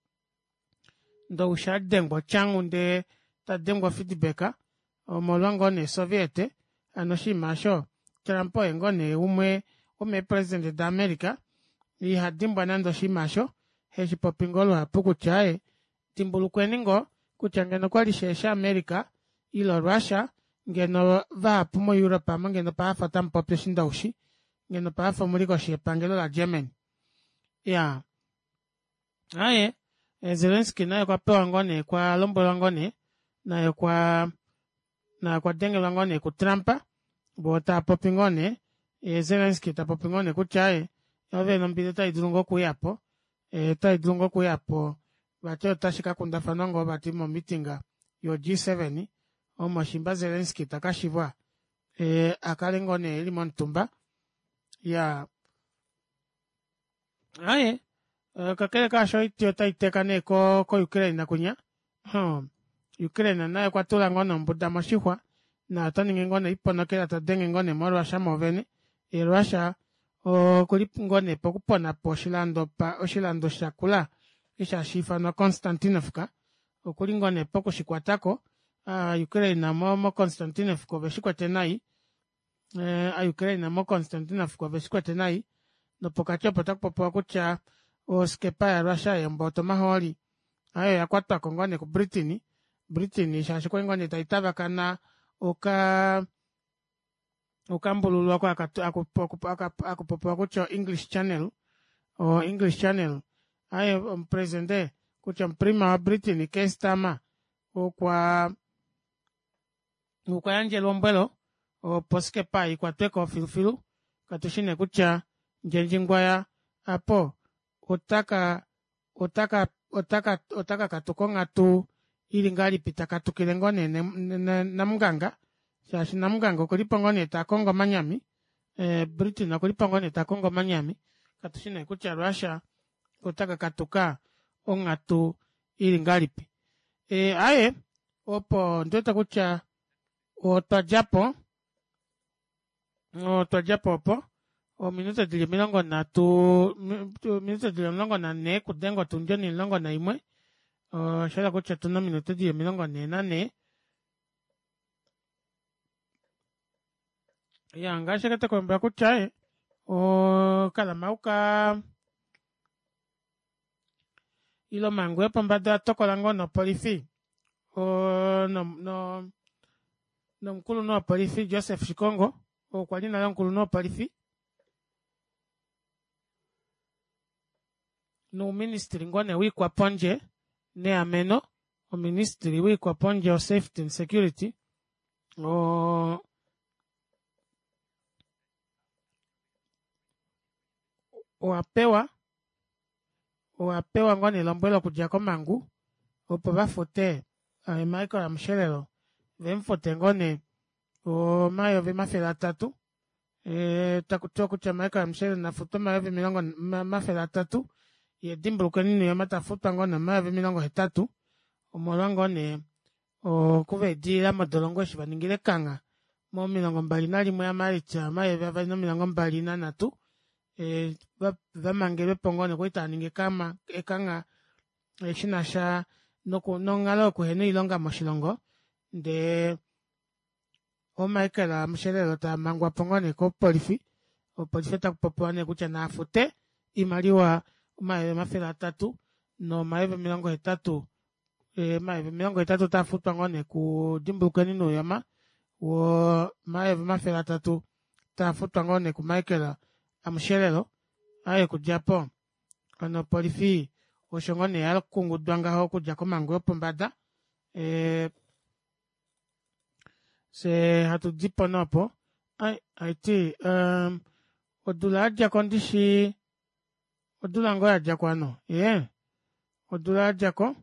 ndoushi adengwa changu nde tadengwa feedbacka omolwa ngone Soviet ano shinima sho Trump engone umwe ume president da America ihadimbwa nando shinima sho heshi popingolo hapo kutya e timbulukweni ngo kutya ngeno kwali shesha America ilo Russia ngeno vapo mo Europe ama ngeno paafata mpopyo shindaushi ngeno paafa muliko shepangelo la Germany ya aye e Zelensky nayo kwapewa ngone kwa lombola ngone nayo kwa na kwa dengela ngone ku Trump bota popi ngone e Zelensky ta popi ngone kutya e ove nombile ta idungo ku yapo e ta idungo ku yapo batyo tashika kundafana ngo bati mo meetinga yo G seven omo shimba Zelensky takashivwa e akale ngone limon tumba ya aye uh, kakele kasho itio taitekane ko ko Ukraine kunya hmm. Ukraine nayo kwatula ngono mbuda mashihwa na taninge ngone iponokela tadenge ngone mo Russia movene e Russia o kulip ngone pokupona po shilando pa oshilando shakula isha shifa no Konstantinovka o kulingone poko shikwatako a uh, Ukraine mo mo Konstantinovka beshikwate nai eh a Ukraine mo Konstantinovka beshikwate nai no pokacho potakpopo kutya oskepa ya Russia yemboto maholi ayo yakwatwa kongone ku Britain Britain shashiko ngone taitaba kana oka okambululwa kwa akupopo kutya English Channel o English Channel ayo mpresente kutya mprima wa Britain kestama okwa okwa Angelo Mbelo o poskepa ikwatweko filufilu katushine kutya njenjingwaya apo otaka otaka otaka otaka katukonga tu ili ngali pita katukile ngone na mganga shashi na mganga kulipa ngone ta Kongo manyami eh Britain na kulipa ngone ta Kongo manyami katushine kutya Russia otaka katuka ongatu ili ngali pi e aye opo ndota kutya oto Japan oto Japan opo o minuto dili milongo na tu minuto dili milongo na ne kudengo tunjoni milongo na imwe o shala kutya tuna minuto dili milongo ne na ne ya ngashe kata kwamba kutya e o kala mauka ilo mangwe pambada tokola ngono polifi o no no no mkulu no polifi Joseph Shikongo o kwa jina la mkulu no polifi no ministry ngone wikwa ponje ne ameno o ministry wikwa ponje o safety and security o o apewa o apewa ngone lombwelo kuja komangu opo bafote ai Michael Amshelelo vemfote ngone o mayo vemafela tatu e takutoa kucha Michael Amshelelo na foto mayo vemilongo mafela tatu ye dimbuluke nini ya matafuta ngone mayo vemilongo hetatu omolwa ngone o kuvedila modolongo shivaningile kanga mo milongo mbali na limwe ya malicha mayo vya no milongo mbali na natu e vamangele pongone kuitaninge kama ekanga eshinasha noku nongalo kuhene ilonga moshilongo nde o Michael Amshelelo ta mangwa pongone ko polifi o polisi atakupopoane kutya na afute iimaliwa omayele omathele atatu nomayele omilongo hetatu e, mayele omilongo hetatu tafutwa ngo ne ku dimbulukweni nuuyama wo mayele omathele atatu tafutwa ngo ne ku Michael Amushelelo aye ku Japan ano polisi osho ngo ne yakungudwa ngaho kudya komangu yopombanda e, se hatudzipo nopo ai aiti um, odula ajako ndishi odula ngo ajako ano yeah. odula ajako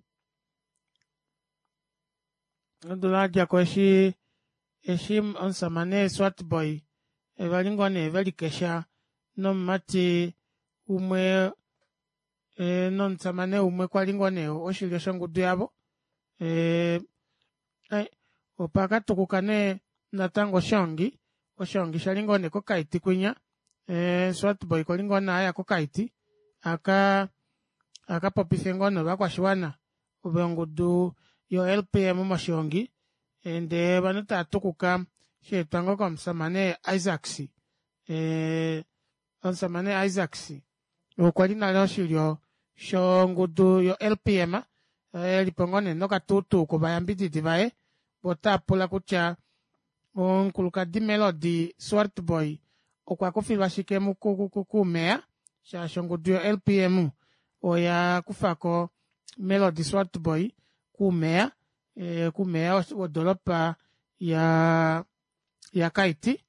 odula ajako eshi eshi onsamane swat boy evalingo ne evalikesha no mati umwe e, non samane umwe kwalingo ne oshilyo shongudu yabo e, ai opaka tukukane natango shongi oshongi shalingo ne ko kaiti kwinya eh swat boy kolingo na aya ko kaiti aka aka popise ngono bakwashwana ubongudu yo L P M mashongi ende banuta tukuka shetango komsamane Isaacs eh onsamane Isaacs okwalina lo shilyo shongudu yo L P M eh lipongone noka tutu ko bayambiti divae bota pola kucha on kuluka di melody swart boy okwa kufilwa shikemu kukumea sha shongudu yo L P M oya kufako melody swart boy kumea e, kumea odolopa ya ya kaiti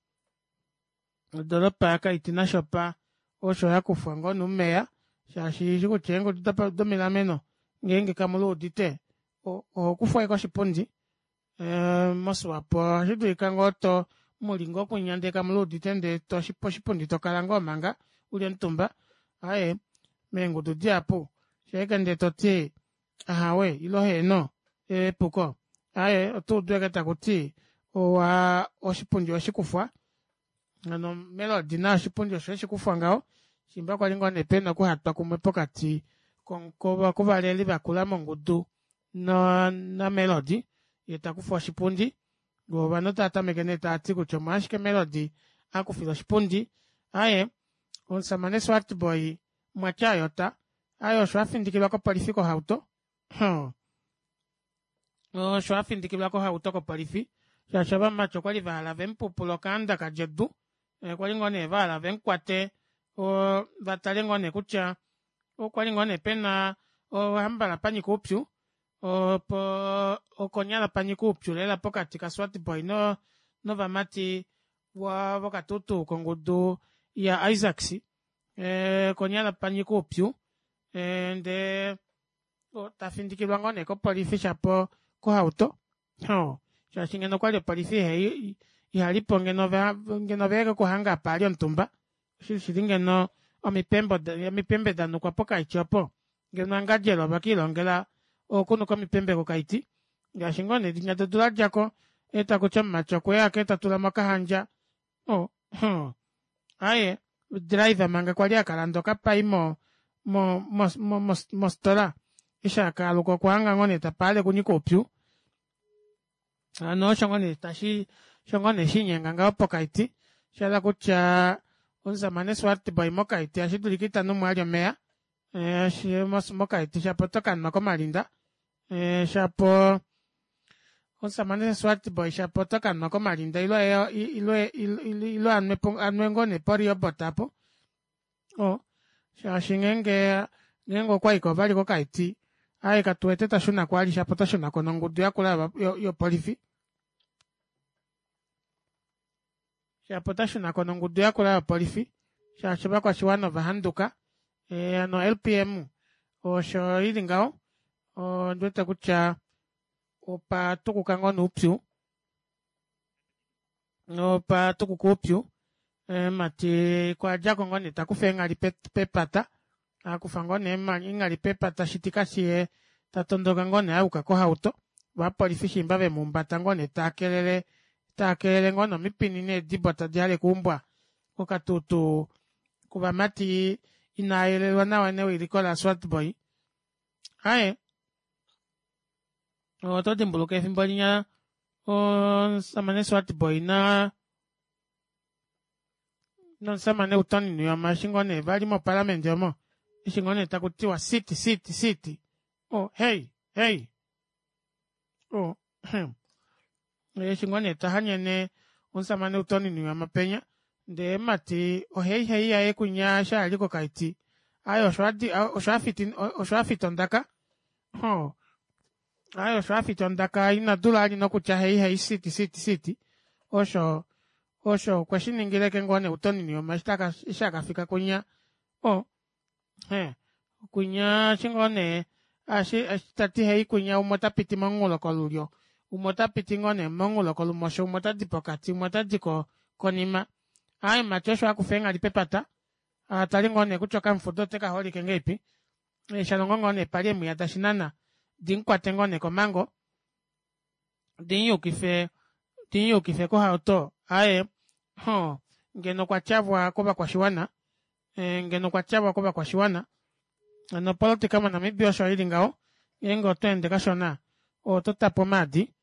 odolopa ya kaiti na shopa osho ya kufango numea shashi shikuchengo tutapa domila meno ngenge kamulo odite o, o kufwa iko shipundi e, moswapo shitu ikango to mulingo kunyande kamulo odite nde to shipo shipundi to kalango manga uli ntumba ae mengo do diapo sheka nde to tie ahawe ilo he no e puko aye to dweka takuti o wa oshipundi oshikufwa ano melody na oshipundi oshikufwa ngao shimba kwa lingo ne pena ku hatwa kumwe pokati konko ko valeli bakula mongudu no na melody yetakufwa oshipundi go banota atamekene tati ku chomashike melody akufila oshipundi aye onsamane swart boy mwachayota ayo shwafindikilwa ko palifiko hauto Hmm. O shwafindikilwa ko hauto ko palifi shashaba macho kwali vala vempupulo kanda kajedu e kwali ngone vala venkwate o vatale ngone kucha o kwali ngone pena o hambala pani kupyu o po o konyala pani kupyu lela pokati ka swat boy no no vamati wa wakatutu kongudu ya Isaacs e konyala pani kupyu ende o tafindikilwa ngone ko polifi chapo ko hauto ho shashingeno kwali polifi he ihalipo ngeno va ngeno vega ko hanga pali ontumba shilingeno omipembo omipembe danu kwa poka ichopo ngeno angajelo bakilongela okuno ko mipembe ko kaiti ngashingone dinya dodula jako eta ko chama chako yake tatula makahanja oh ho aye driver manga kwali akalando kapaimo mo mo mo mo mostora ishaka luko kwanga ngone tapale kunikopyu ano shongone tashi shongone shinyenga ngapo kaiti shala kucha onza mane swart boy mokaiti ashidulikita no mwali mea eh shi mos mokaiti shapo tokan mako malinda eh shapo onza mane swart boy shapo tokan mako malinda ilo ilo ilo ilo anme pong anme ngone pori obotapo oh shashingenge nengo kwa iko vali ko kaiti aye katuete tashuna kwali shapo tashuna kono ngudu yakula yo, yo polifi shapo tashuna kono ngudu yakula yo polifi shashaba kwa shiwano vahanduka e ano L P M o sho ilingao o ndweta kucha opa tukukango nupyu opa tukukupyu e mati kwa jako ngoni takufenga li pepata akufango nema ingali pepa tashitika sie tatondoka ngone auka ko hauto wa polifi shimba ve mumbata ngone takelele takelele ngono mipini ne dibota diale kumbwa ko katutu kuba mati inaele wana wane wirikola swat boy aye o to dimbuluke fimbalinya o samane swat boy na non samane utoni ni yama shingone vali mo parliament yomo shingone takutiwa city city city oh hey hey oh hmm e shingone tahanyene unsamane utoni ni yama penya de mati oh hey hey ya ekunya sha aliko kaiti ayo shwadi oshafiti oshafitondaka oh ayo shwafitondaka ina dula ali no kucha hey hey city city city osho osho kwa shiningile kengone utoni ni yama shaka shaka fika kunya oh he kunya chingone ashi tati hei kunya umota piti mangulo kolulio umota piti ngone mangulo kolumosho umota dipokati umota diko konima ai machosho akufenga lipepata atali ngone kuchoka mfudo teka holi kengepi e shalongo ngone pali mu yatashinana dinkwate ngone komango dinyo kife dinyo kife ko hauto ai ho ngeno kwa chavwa koba kwa shiwana e, ngeno kwa chavwa koba kwa shiwana no politika mana mibio sho ilingao yengo twende kashona o totapo madi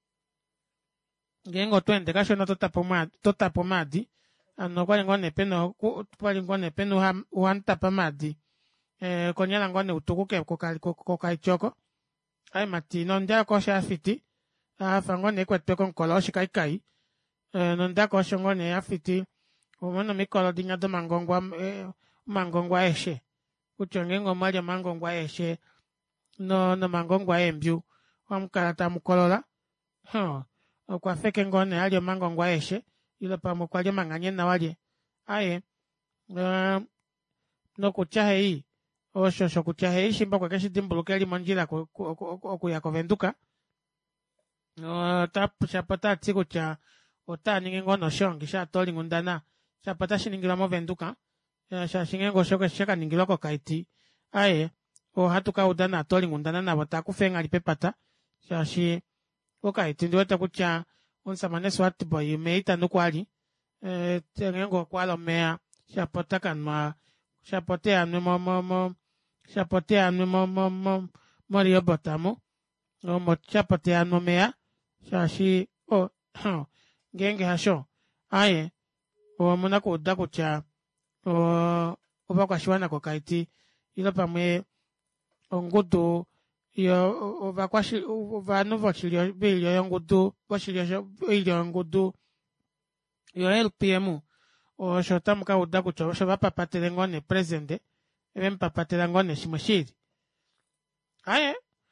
yengo twende kashona totapo madi totapo madi ano kwa ngone peno kwa ngone peno ha uanta pa madi eh konyala ngone utukuke kokali kokai choko ai mati non dia ko shafiti afa ngone kwetwe kon koloshi kai kai eh non dia ko ngone afiti umono mikolo dinya do mangongwa eh, mangongwa eshe uchongengo maja mangongwa eshe no no mangongwa embyu wamkarata mukolola ha kwa feke ngone alio mangongwa eshe ilo pa mukwaje manganye na waje aye uh, no kuchahe hii osho sho kuchahe hii shimba kwa keshi dimbulukeli manjila ku ku, ku, ku, ku ya kovenduka no tap chapata tiku cha ota ningi ngono shongi sha toli ngundana chapata shiningila mo venduka ya sha shingengo shoke shaka ningila ko kaiti aye o hatuka udana toli ngundana na bata kufenga lipepata sha shi o kaiti ndio takucha unsamane swati boy meita nukwali eh tengengo kwalo mea shapota kanma shapotea no mo mo mo shapotea no mo mo mo morio botamo o mo shapotea no mea shashi o genge hasho aye o mona ko da kucha o oba kwa shwana ko kaiti ilo pamwe ongudu yo oba kwa shi oba no vachilio bilio yongudu vachilio bilio yongudu yo L P M o shotam ka uda kucha so ba papatele ngone presente even papatele ngone shimashiri aye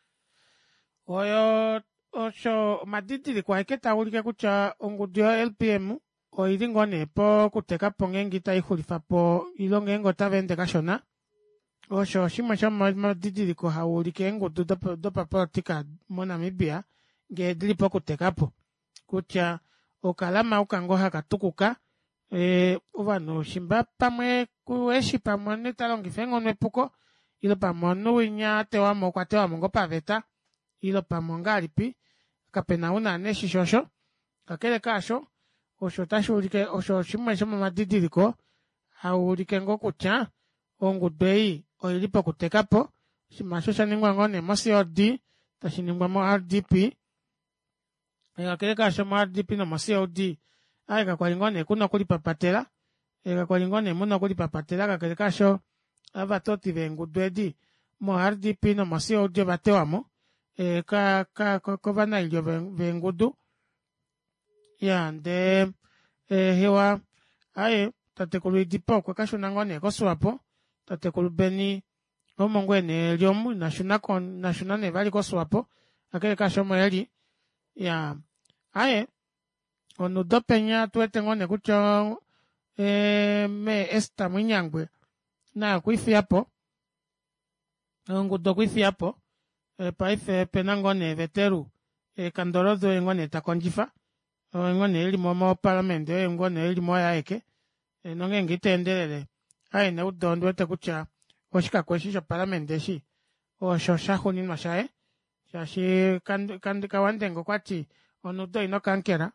oyo osho madidi kwa iketa ulike kucha ongudu yo L P M o ilingone po kuteka pongengi ta ihulifa po ilongengo ta vende kashona osho shima shama madidi ko haulike ngudu do do papatika mona mibia ge dripo kuteka po kucha okalama ukangoha katukuka eh uvano shimba pamwe kueshi pamwe netalongi fengo nepuko ilo pamwe no inya tewa mo kwa tewa mongo paveta ilo pamwe ngalipi kapena una neshi shosho kakele kasho osho tashurike osho shima shama madidiriko haurike ngo kucha ongudei oilipo kutekapo shima shosha ningwa ngone mosi odi tashiningwa mo R D P ega kele kasho mo R D P no mosi odi aika kwa lingone kuna kuli papatela ega kwa lingone muna kuli papatela ka kele kasho ava toti vengu dwedi mo R D P no mosi odi batewamo e ka ka ko bana ilio vengudu ya nde eh hewa aye tatekulu dipo kwa kasho nangone ko swapo tatekulu beni omongwene lyomu national kon national ne vali ko swapo akele kasho mo yali ya aye ono dopenya tuete ngone kucho eh me esta munyangwe na kuifiapo ngudo kuifiapo e paife penangone veteru e kandorozo ngone takonjifa ngone eli momo parliament e ngone eli moya eke e nonge ngitendelele ai na udondo etakucha oshika kweshisha parliament eshi o shoshaho ni mashae shashi kandi kandi kawandengo kwati ono do ino kankera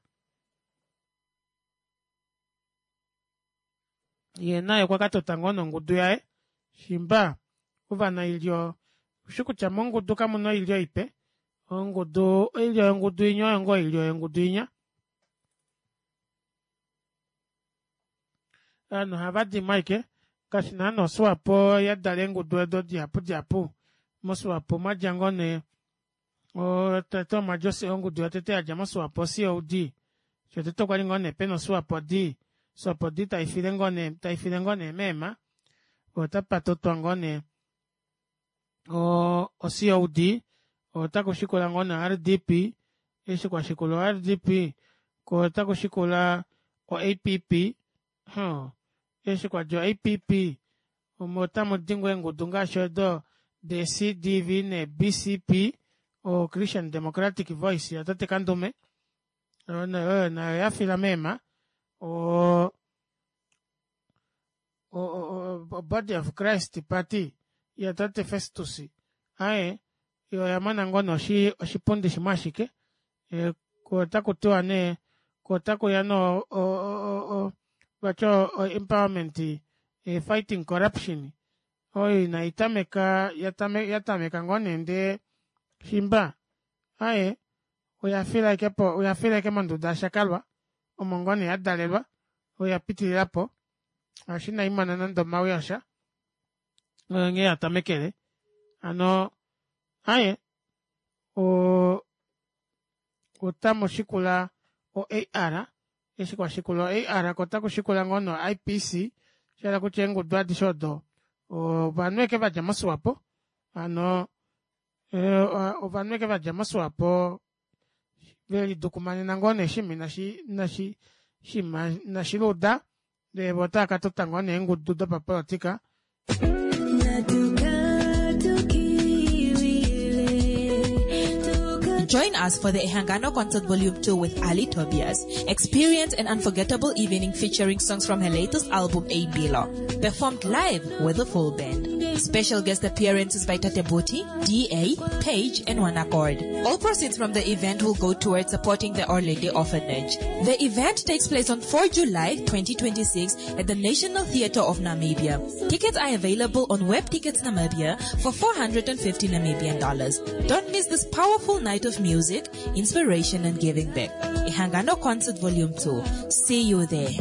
ye nayo kwa katota ngono ngudu yae shimba uvana ilio shuku cha mungu duka muno ilio ipe ngudu ilio ngudu inyo ngo ilio ngudu inya ano habadi maike kashina no swapo ya dalengu dwedo diapu diapu mo swapo majango ne o teto majosi ongu dwetete ajama swapo C O D teto kwa ngone peno swapo D swapo D taifile ngone taifile ngone mema o tapato twangone o o C O D o takushikola ngone R D P ese kwa shikola R D P ko takushikola o A P P huh ese kwa jo A P P o mota modingo ngudunga shodo de C D V ne B C P o Christian Democratic Voice ya tate kandume na na ya fila mema o o o Body of Christ Party ya tate Festus ae yo yamana ngono shi oshipundi shimashike e ko takutoa ne ko taku ya no o o o bacho empowerment e fighting corruption oi na itameka yatame yatameka ngone nde shimba ae oya fila kepo oya fila ke mandu da shakalwa o mongone yadalelwa oya pitilira po ashina imana nando mawiyasha nge yatamekele ano ae o otamo shikula o A R esi kwa shikula A R kota kushikula ngono I P C shala kuchengu dwadi shodo o vanweke vaja maswapo ano eh o vanweke vaja maswapo veli dokumani nangone shimi nashi nashi shima nashiloda de botaka totangone ngu duda papolitika Join us for the Ehangano Concert Volume two with Ali Tobias. Experience an unforgettable evening featuring songs from her latest album, A Bilo, performed live with a full band. Special guest appearances by Tate Boti, D A, Page, and One Accord. All proceeds from the event will go towards supporting the Our Lady Orphanage. The event takes place on the fourth of July twenty twenty-six at the National Theatre of Namibia. Tickets are available on Web Tickets Namibia for four hundred fifty Namibian dollars. Don't miss this powerful night of music, inspiration, and giving back. Ehangano Concert Volume two. See you there.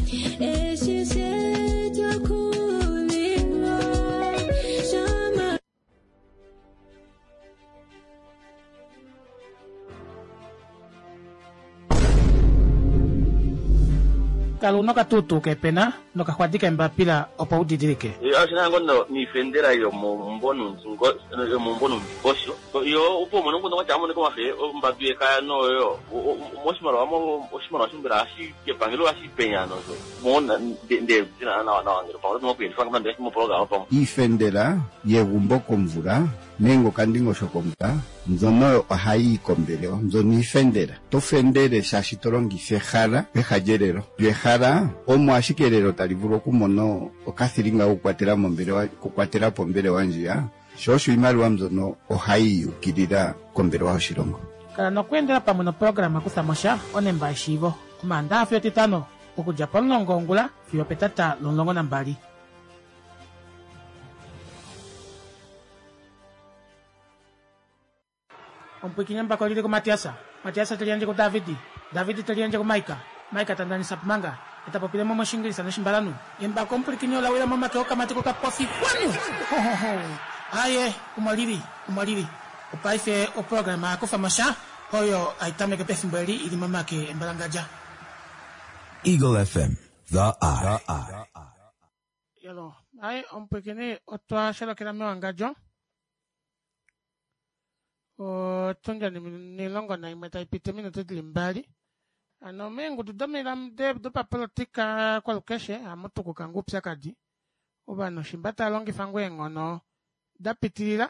Kalau no katutu ke pena no kakwatika mbapila opa udidirike yo ashina ngono ni fendera yo mbonu ngo yo mbonu bosho yo upo mono ngono chamo ne ko afi mbapie ka no yo moshimaro amo moshimaro shimbira ashi ke pangelo ashi penya no so mona de de na na na ngiro pa no pe fa ngande mo program pa ifendera yegumbo komvura nengo kandingo shokomta nzono ohai kombeleo nzoni ifendera to fendere shashitorongi fehara behajerero behara omo ashikerero talivuro kumono okathiringa ukwatera mombere wa kukwatera pombere wanjia shoshu imali wa mzono ohai ukirira kombere wa shirongo kana no kwendera pa mono program kusamosha onemba shivo kumanda afyo titano okuja palongo ngula fyo petata lonlongo nambali Ompukinya mbako lile ko Matiasa. Matiasa talianje ko Davidi. Davidi talianje ko Maika. Maika tandani sapmanga. Ita popile mama shingiri sana shimbalanu. Yemba kompukinya la wala mama ke okamate ko kapofi kwanu. Aye, kumaliri, kumaliri. Upaife o programa ko famasha. Hoyo aitame ke pefimbali ili mama ke mbalangaja. Eagle F M, the eye. Yalo, aye ompukinya otwa shalo kila mewangajo. O tonja ni nilongo na imeta ipite mino tutili mbali. Ano mengu tudamila mde dupa politika kwa lukeshe amoto kukangu pya kadi. Uba no shimbata longi fangwe ngono da pitilila.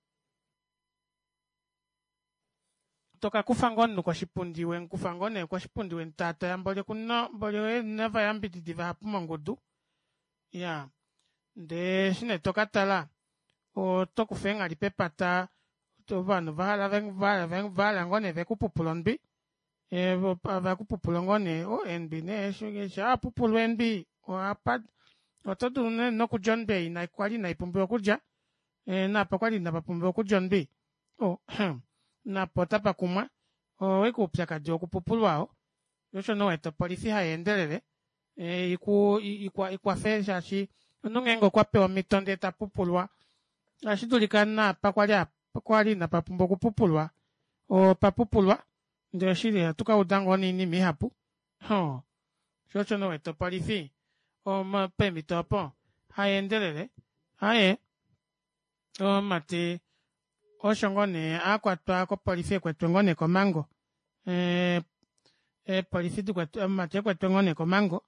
Toka kufangoni kwa shipundi wen kufangone kwa shipundi wen tata ya mbole kuno mbole we neva ya mbiti diva hapu mangudu. Ya. De shine toka tala. O toku fenga li pepata. To vano vala veng vala veng vala ngone ve kupupulon bi e va kupupulon ngone o N B ne shuge sha pupul N B o apad o to du ne no ku John Bay na kwali na ipumbe kuja e na pa kwali na papumbe ku John Bay o na pota pa kuma o we ku pya ka jo kupupulwa o yo no eto polisi ha endelele e iku ikwa ikwa fe shashi nungengo kwa pewa mitonde ta pupulwa ashitulikana pakwali pakwali na papumbo kupupulwa o papupulwa ndio shiri tuka udango nini mihapu ho shocho no eto palifi o ma pemi topo hayendelele haye o mate o shongone akwatwa ko palifi kwetwe ngone ko mango eh eh palifi tu kwetwe mate kwetwe ngone ko mango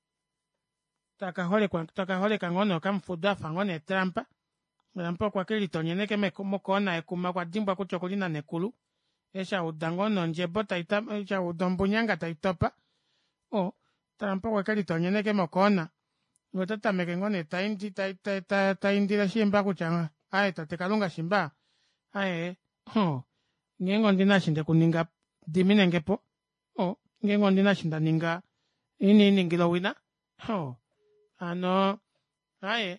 takahole kwa takahole kangono kamfuda fangone trampa Mlampo kwa kili tonyene ke mokona ekuma kwa dimba kuchokolina nekulu. Esha udangono njebo taita, esha udombunyanga taitopa. O, trampo kwa kili tonyene ke mokona. Ngotata mekengone taindi, taindi, taindi la shimba kuchanga. Ae, tatekalunga shimba. Ae, ho, ngengo ndina shinde kuninga dimine ngepo. O, ngengo ndina shinda ninga ini ningilo wina. Ho, ano, ae,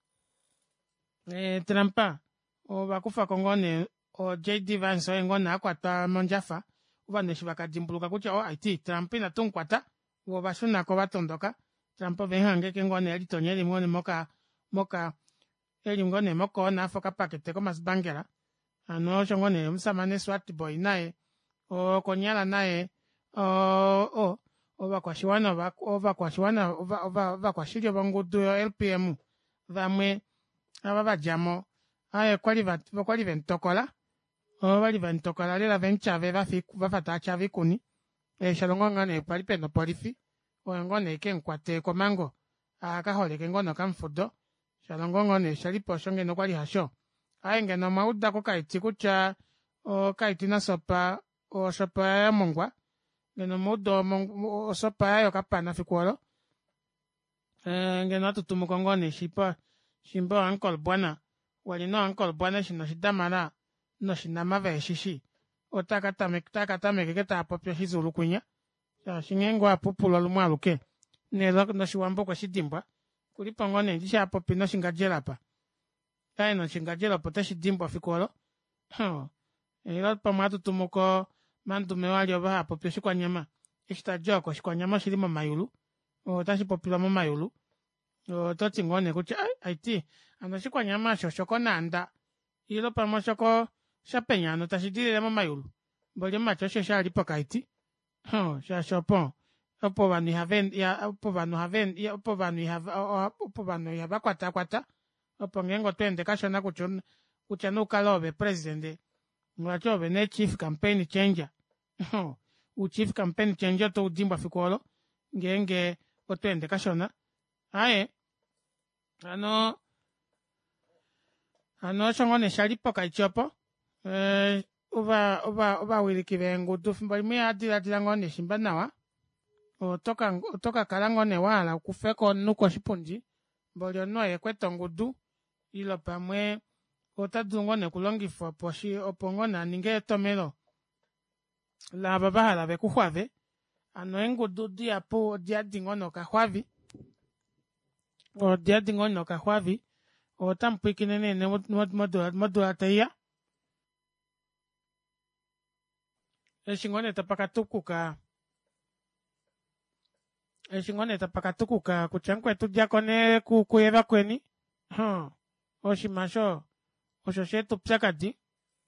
Eh, trampa o bakufa kongone o J D Vance o ngona akwata monjafa uba neshibaka dimbuluka kucha o iti trampi na tunkwata wo bashuna ko batondoka trampo venhange ke ngone eli tonyeli ngone moka moka eli ngone moko na foka pakete ko masbangera ano shongone msamane swat boy nae o konyala nae o o o bakwashiwana ba o bakwashiwana o bakwashilyo bangudu L P M vamwe aba bajamo aye kwali bat kwali ventokola o bali ventokola lela venchave bafi bafata chave kuni e shalongo ngane pali peno polifi o ngone ke nkwate ko mango aka hole ke ngono kamfudo shalongo ngone shali poshonge no kwali hasho aye ngeno mauda ko kaiti kucha o kaiti na sopa o sopa ya mongwa ngeno mudo o sopa yo kapana fikwolo eh ngeno tutumuko ngone shipa Shimbo uncle bwana wali no uncle bwana shino shidamara no shinama ve shishi otakata mektakata meketa popyo hizulu kunya ya shingengo apupulo lumwaluke nelo no shiwambo kwa shidimba kulipa ngone ndisha popi no shingajela pa kai no shingajela pote shidimba fikolo ho elo pa matu tumuko mandu mewali oba popyo shikwa nyama ishita joko shikwa nyama shilimo mayulu o tashi popilo mo mayulu o toti ngone kucha ai aiti anashikwa nyama shoshoko nanda ilo pamo shoko shapenyano tashidile mo mayulu boli macho shosha lipo kaiti ho sha shopon opo vanu haven ya opo vanu haven ya opo vanu have opo vanu ya bakwata kwata opo ngengo twende kashona kuchona kuchanuka lobe president ngwachobe ne chief campaign changer ho u chief campaign changer to dimba fikolo ngenge otwende kashona aye ano ano shongone shalipo kaichopo eh uba uba uba wiliki vengu dufimba mi adira dira ngone shimba nawa otoka otoka kalangone wala kufeko nuko shipunji bolyo noye kwetongudu ilo pamwe otadungone kulongifo poshi opongona ninge tomelo la babahala bekuhwave ano engudu diapo diadingono kahwavi o dia dingo no ka hwavi o tampu kinene ne mod mod mod ataya e shingone tapakatuku ka e shingone tapakatuku ka kuchankwe tu diakone ku kuyeva kweni ha o shimasho o shoshetu psakadi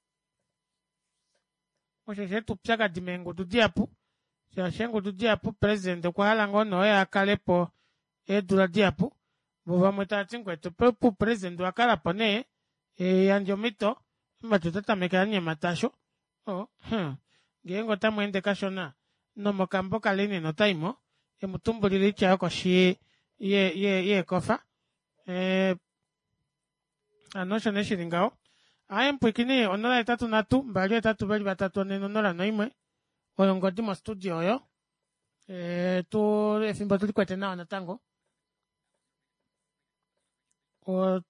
o shoshetu psakadi mengo du diapu sha shengo du diapu president kwa halango no ya kalepo e dura diapu Bova mweta chingwe tu pepu president wakala pone e yanjo mito matutata mekanye matasho o hm gengo tamwende kashona no mokambo kalini no taimo e mutumbulili cha ko shi ye ye ye kofa eh anosho ne shiringao ayem pwikini onora etatu natu mbali etatu bali batatu ne onora noimwe oyongoti mo studio yo eh to efimba tulikwete na natango o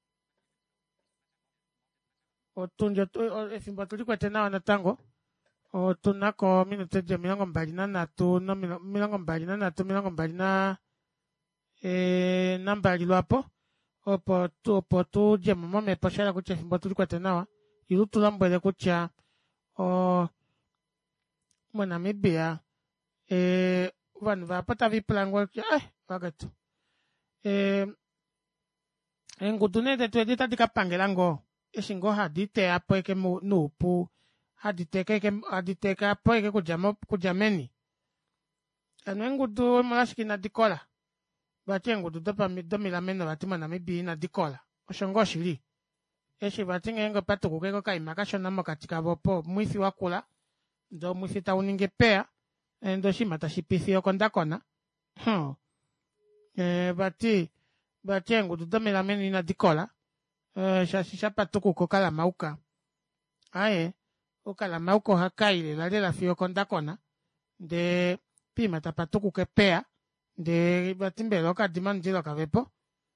o tunjo to efimba tulikwete na natango o tunako minute je milongo mbali na natu no milongo mbali na natu milongo mbali na e nambali lwapo opo tu opo tu je mama me pashala kucha efimba tulikwete nawa ilutu lambele kucha o mwana mibia e van va pata vi plango ai wagato eh engudune de tu edita dikapangelango eshingo hadite apo ke mu nupu hadite ke ke hadite ka apo ke kujamo kujameni anu engudu malashiki na dikola bati engudu dopa mi domila meno batima na mibi na dikola oshongo shiri eshi bati ngengo patuku ke ko kai makashona mokatika bopo mwifi wakula ndo mwifi tauninge pea endo shimata shipifio kondakona hm eh bati bati engudu domila meno na dikola eh shashisha patuku ko kala mauka aye okala mauko hakaile la lela fio kondakona de pima tapatuku ke pea de batimbelo ka dimandilo ka vepo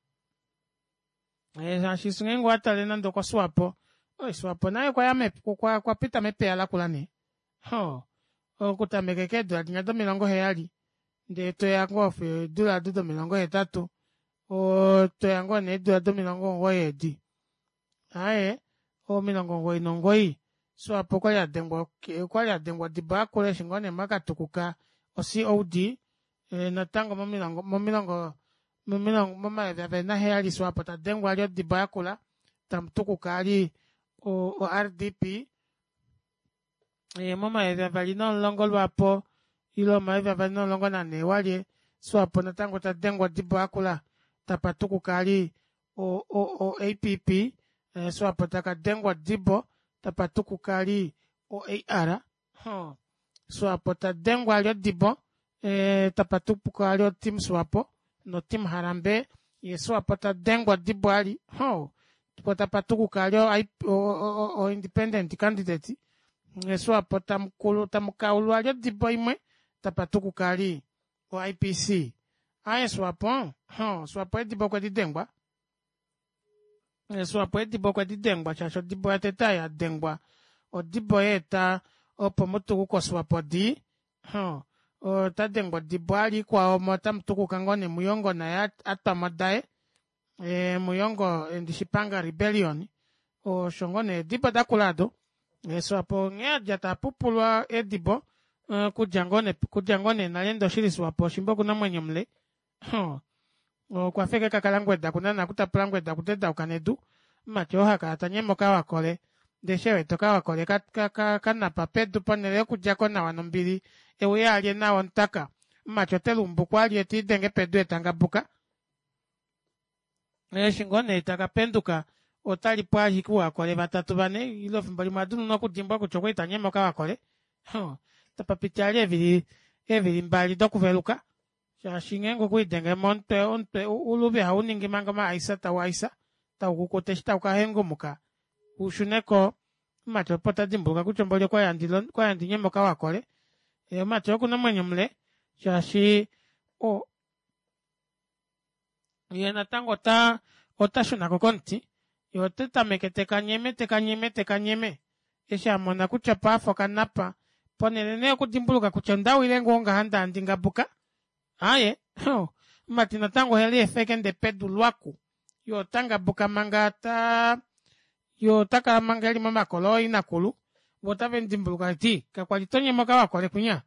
eh shisngengo atale nando kwa swapo oi swapo nayo kwa yame kwa kwa pita mepea la kulani ho okuta mekeke do adinyado milongo heali de to yango fe dula dudo milongo hetatu o to yango ne dula do milongo ngoye di aye o milongo ngoyi nongoi swapo kwa ya dengwa kwa ya dengwa diba kule shingone makatukuka o C O D eh, na tango momilango momilango momilango mama ya na heali swapo ta dengwa lyo di bakula tam tuku kali o, o R D P eh mama ya vali no longo lwapo ilo ma ya vali no longo na ne wali swapo na tango ta dengwa di bakula ta patuku kali o o o A P P eh, swapo ta ka dengwa dibo ta patuku kali o A R huh. Swapo ta dengwa lyo dibo eh, tapatupu kwa lyo team swapo no team harambe ye swapo ta dengwa dibo ali ho po tapatuku kwa lyo o, o, o independent candidate ye swapo ta mkulu ta mkaulu lyo dibo imwe tapatuku kali o I P C aye swapo ho swapo e dibo kwa di dengwa ye swapo e dibo kwa di dengwa chasho dibo ya teta ya dengwa o dibo eta opo mutuku kwa swapo di huh. o tadengwa di bwali kwa omota mtuku kangone muyongo na ya atamadae e muyongo ndishipanga rebellion o shongone diba dakulado e swapo ngea jata pupulwa edibo uh, kujangone kujangone nalendo shiri swapo shimbo kuna mwenye mle huh. o kwa feke kakalangwe da kuna na kutapulangwe da kuteda ukanedu macho haka atanyemo kawa kole deshewe toka wakole kana papedu ponele kujako na wanombili ewe alie na ontaka macho telumbu kwa alie ti denge pedu etanga buka e shingone itaka penduka otali pwa hiku wakole batatu bane ilo fimbali madunu no kudimba kuchoko itanyemo ka wakole huh. Tapapiti evili evili mbali dokuveluka shashingengo kuidenge monte onte ulubi hauningi mangama aisa tawaisa taukukoteshita ukahengo muka ushuneko macho pota dimbuka kuchombolyo kwa yandilo kwa yandinyemo ka wakole e macho kuna mwenye mle shashi o yena tango ta otashuna kokonti yote tamekete kanyeme te kanyeme te kanyeme esha mona kuchapa afo kanapa ponelene kudimbuluka kuchondawi lengo nga handa andinga buka aye matina tango heli efekende pedu lwaku yo tanga buka mangata yo taka mangeli mama kolo inakulu bota vendimbuluka ti kakwajitonye moka wakole kunya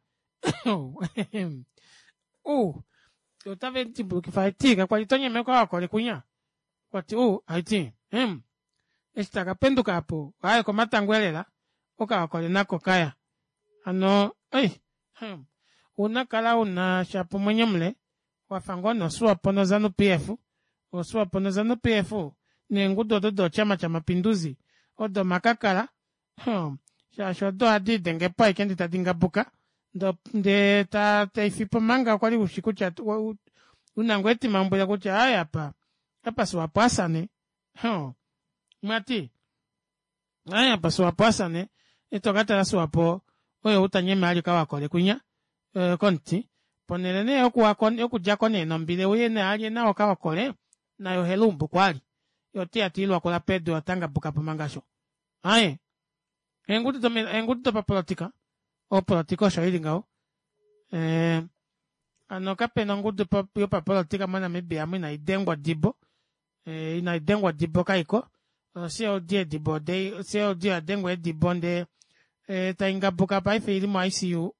uh yo ta vendimbuluka fa ti kakwajitonye moka wakole kunya kwati uh aiti em esta kapenduka hapo hayo kwa matangwelela oka wakole nako kaya ano ai hmm una kala una shapo mwenye mle wafangono suwa pono zanu P F o suwa pono zanu P F ni ngudo do chama cha mapinduzi odo makakala hmm shasho do adi denge pa ikendi tadinga buka ndo de ta taifipo manga kwali ushiku cha unangweti mambo ya kucha haya hapa hapa suwa pasane hmm mati haya hapa suwa pasane ito kata la suwa po oyo utanyeme ali kawakole kunya uh, konti ponelene okuwakone okujjakone nombile uyene ali nawo kawakole nayo helumbu kwali yote atilwa kola pedo atanga buka pamangasho aye engutu to engutu to pa politika o politika shairi ngao eh ano kapena ngutu pa yo pa politika mana mebe amina idengwa dibo eh ina idengwa dibo kaiko se o die dibo de se o die adengwa dibo nde eh tainga buka pa ife ilimu I C U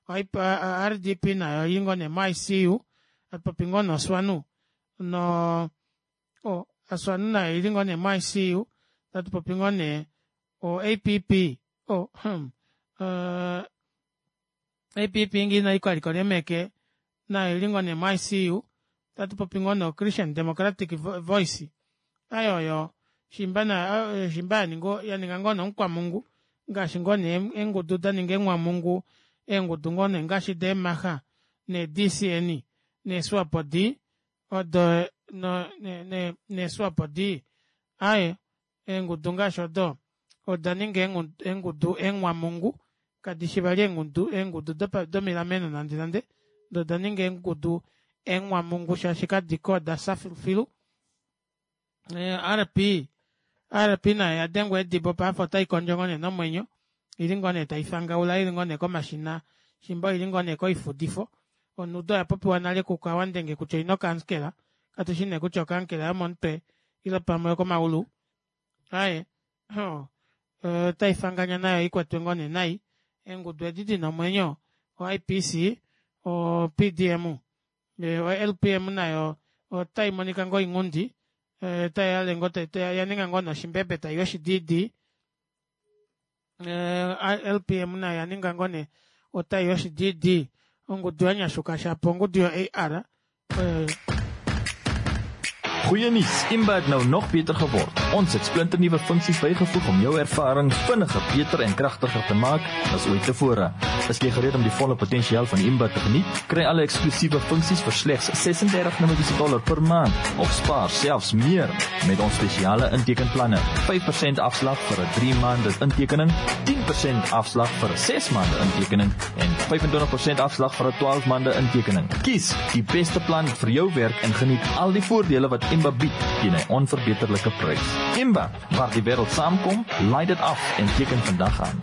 Oipa R D P na ingone mai siu apapingono swanu no o aswanu na ingone mai siu that papingone o A P P o hmm uh A P P ngi na ikari kore meke na ingone mai siu that papingono Christian Democratic Voice ayo yo shimbana uh, shimbani ngo yani ngono nkwa Mungu ngashi ngone engududa ninge nwa Mungu engudungone ngashi de maha ne D C N ne swapodi odo no ne ne ne swapodi ai engudunga shodo odaninge engudu enwa Mungu kadishibali engudu engudu dopa domila meno nande nande do daninge engudu enwa Mungu shashika dikoda safilu eh R P R P na ya dengwe dibo pa fota ikonjongone no mwenyo ilingone taifanga ula ilingone ko mashina shimbo ilingone ko ifudifo onudo ya popi wanale kukawandenge kuchoino kanskela katushine kucho kankela monpe ila pamo ko maulu aye ho uh, taifanga nayo ikwatwengone nai engudu edidi no mwenyo o I P C o P D M e, o L P M nayo o tai monika ngo ingundi e, tai ale ngote tai yaninga ngono shimbebe tai yoshi didi e, L P M na yaninga ngone o tai yoshi didi ongo duanya shukasha pongo dio A R e, Goeie nuus, Imba het nou nog beter geword. Ons het splinternuwe funksies bygevoeg om jou ervaring vinniger, beter en kragtiger te maak as ooit tevore. Is jy gereed om die volle potensiaal van Imba te geniet? Kry alle eksklusiewe funksies vir slegs sesendertig dollar per maand of spaar selfs meer met ons spesiale intekenplanne. vyf persent afslag vir 'n drie maande intekening, tien persent afslag vir 'n ses maande intekening en vyfentwintig persent afslag vir 'n twaalf maande intekening. Kies die beste plan vir jou werk en geniet al die voordele wat Imba bied teen 'n onverbeterlike prys. Imba, waar die wêreld saamkom, laai dit af en teken vandag aan.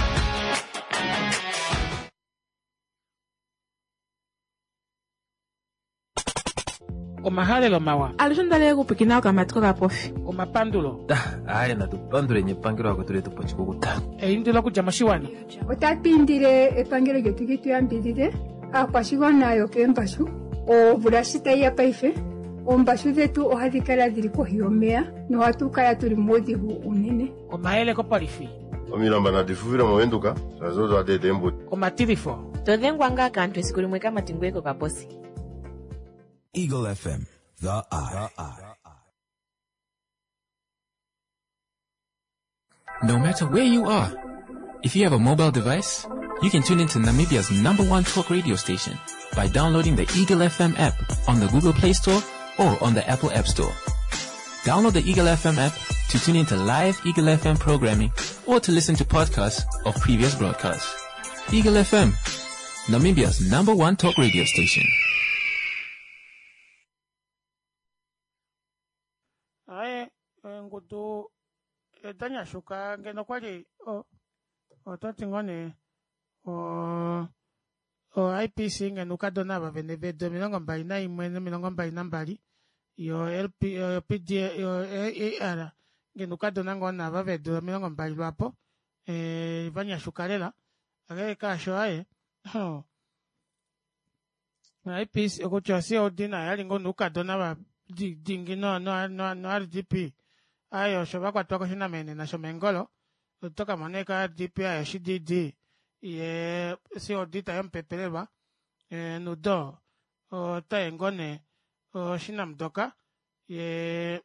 Omahale lo mawa. Alishondale kupikina kamatiko kapofi. Omapandulo. Aye na tupandure nyepangiro ako tuli tupachiko kutana. E indilo kujamashiwani. Otapindire epangiro getugitu yambirire akwashigwana yo kembashu o burashita ya paife ombashu zetu ohadikala ziri kohiyomea no hatukala tuli modihu unene. Omahele ko parifi. Omilamba na difuvira mwenduka sazozo ade dembo. Omatirifo. Todengwanga kantu esikulimweka matingweko kaposi. Eagle F M, the eye. No matter where you are, if you have a mobile device, you can tune into Namibia's number one talk radio station by downloading the Eagle F M app on the Google Play Store or on the Apple App Store. Download the Eagle F M app to tune into live Eagle F M programming or to listen to podcasts of previous broadcasts. Eagle F M, Namibia's number one talk radio station. Aye, ngudu edanya shuka ngeno kwaje o o totingone o o I P C ngeno kadona ba veneve do milongo mbali na imwe milongo mbali na mbali yo L P yo P D yo A R ngeno kadona ngona ba vedo milongo mbali lwapo eh vanya shukalela age ka sho aye ho I P C okuchosi odina yali ngono kadona ba dingi no no no no R D P ayo shoba kwa toko shina mene na shomengolo toka maneka R D P ayo shi D D ye si odita yampepeleba e nudo o taengone o shina mdoka ye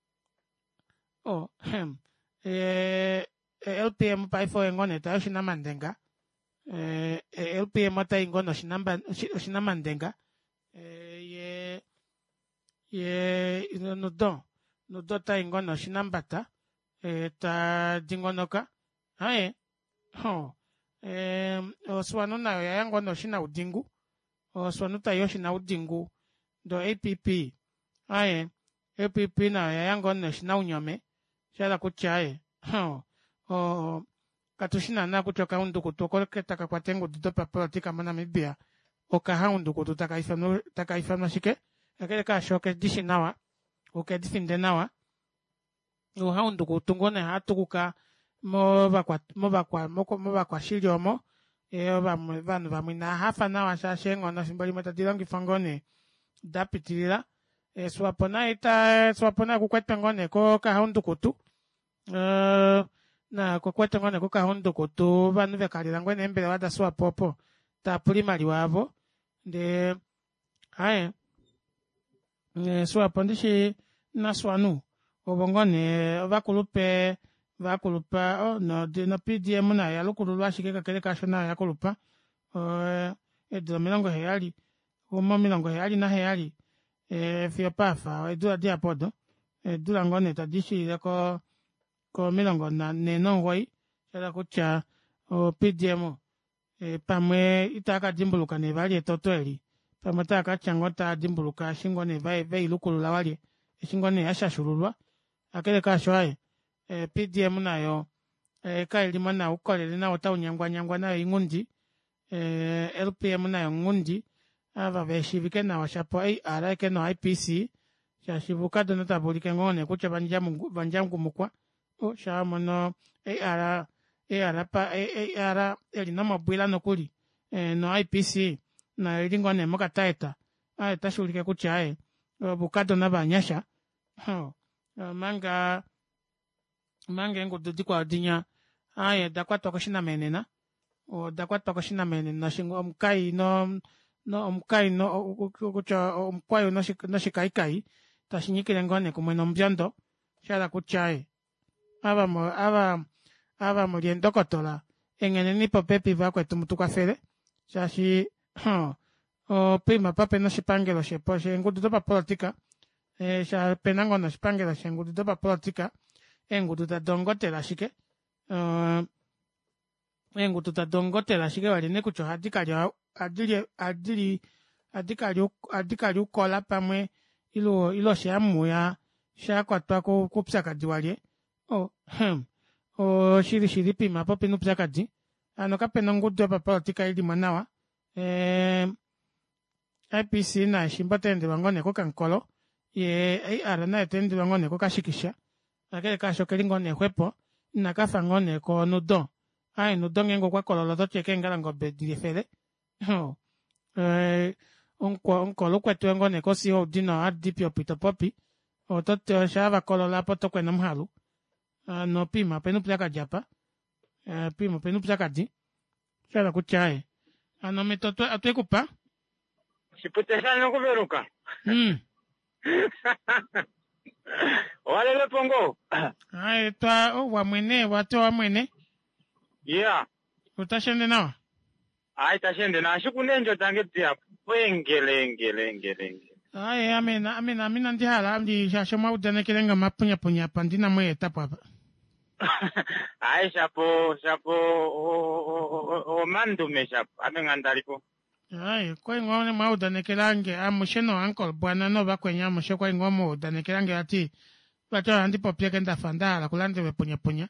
o hem e L P M pa ifo engone ta shina mandenga e L P M ta ingono shinamba shina mandenga e ye ye no do no do ta ingono shinambata e ta dingonoka hae ho e oswanu na ya yango no shina udingu oswanu ta yoshi na udingu do A P P hae A P P na ya yango no shina unyome shala kuchae ho o katushina na kutoka undu kutoko ketaka kwa tengo do pa politika mana mibia okaha undu kutaka ifano taka ifano shike akele ka shoke dishi nawa oke difinde nawa o haundu kutungone hatukuka mo bakwa mo bakwa moko mo bakwa shilyomo e vanhu vanhu vamwe na hafa na washashengo na simbali matatilangi fangone dapitilila e swapona ita swapona kukweta ngone ko kahundu kutu uh, na kukweta ngone ko kahundu kutu vanhu vekalila ngwene mbele wada swapopo ta primary wavo de haye e swapo ndishi na swanu obongone vakulupe vakulupa oh no de no P D M na ya lukululwa shikeka kele kashona ya kulupa eh edula milongo heyali uma milongo heyali na heyali eh fio pafa edula dia podo edula ngone tadishi ko ko milongo na neno hoi sala kucha o P D M eh pamwe itaka dimbuluka ne vali totweli pamwe taka changota dimbuluka shingone vai vai lukulula wali shingone yashashurulwa akele kashwaye eh, P D M nayo eh, kailima na ukolele na ota unyangwa nyangwa nayo ingundi eh, L P M nayo ngundi ava veshivike na washapo ai ara ke no I P C shashivuka dono tabulike ngone kucha banjamu banjamu mukwa o shamono ai ara ai ara pa ai ara eli no mabwila no kuli eh, no I P C na elingone moka taita ai tashulike kucha ai bukado na banyasha ho manga mange ngudu dikwa dinya aye dakwa tokoshina menena o dakwa tokoshina menena shingo omkai no no omkai no kucha omkai no shik no shikai kai tashinyikire ngone kumweno mbyondo shala kuchai aba mo aba aba mo liendo kotola engene ni popepi vakwe tumutukwa fere shashi o prima pape no shipangelo shepo ngudu dopa politika eh sha penango no shipangelo ngudu dopa politika engutu ta dongotela shike uh, engutu ta dongotela shike wali ne kucho adikali adili adili adikali adikali ukola pamwe ilo ilo shamu ya shakwatwa ko kupsaka diwalie oh hm o shiri shiri pima pope no psaka di ano kapena ngutu pa politika ili manawa eh I P C na shimbotende wangone ko kankolo ye ai ara na etende wangone ko kashikisha akele kasho kelingone hwepo na kafa ngone ko nudo ai nudo ngengo kwa kololo to cheke ngala ngobe direfele ho eh onko onko lo kwetu ngone ko si ho dino adipi opito popi o to te shava kolola poto kwena mhalu no pima penu plaka japa eh pima penu plaka di shala kuchae ano metoto atwekupa siputesa no kuveruka mm Wale le pongo. Ai twa o wa mwene wato wa mwene. Yeah. Utashende nawa? Ai tashende na shukunenjo tangetia hapo. Wengele ngele ngele. Ai amena amena amena ndihala amdi shashoma udane kelenga mapunya punya pandina mwe etapo hapa. Ai shapo shapo o o mandume shapo amengandaliko. Ai, kwa ngone mauda nekelange amusheno uncle bwana no bakwenya mushe kwa ngomo uda nekelange ati bato andi popye kenda fandala kulande wepunya punya.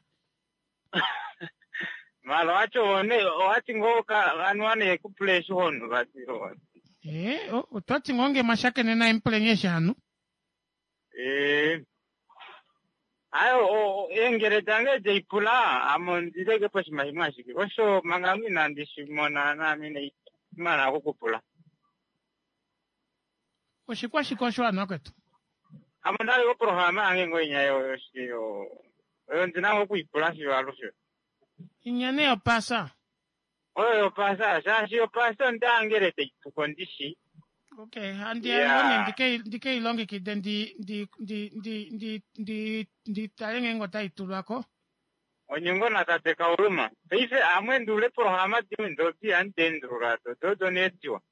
Malo acho one wati ngoka anwane ku place hono bati ro. Eh, o utoti ngonge mashake nena implenyesha hanu. Eh. Ayo o engere tange je ipula amon direge pasi mahimashi. Osho mangami nandi shimona na mine mana kukupula. Oshikwa shikosho anoketu. Amandali ko programa ange ngoinya yo yo. Yo ndina ko kuipula shi walusho. Inyane yo pasa. Oyo pasa, sa si yo pasa ndangere te kukondishi. Okay, andi yeah. Ndike ndike ilonge kidendi ndi ndi ndi ndi ndi ndi talenge ngota itulako. Onyingo na tate kauruma. Ife amwe ndule programa tindo ti antendrura to to donetio.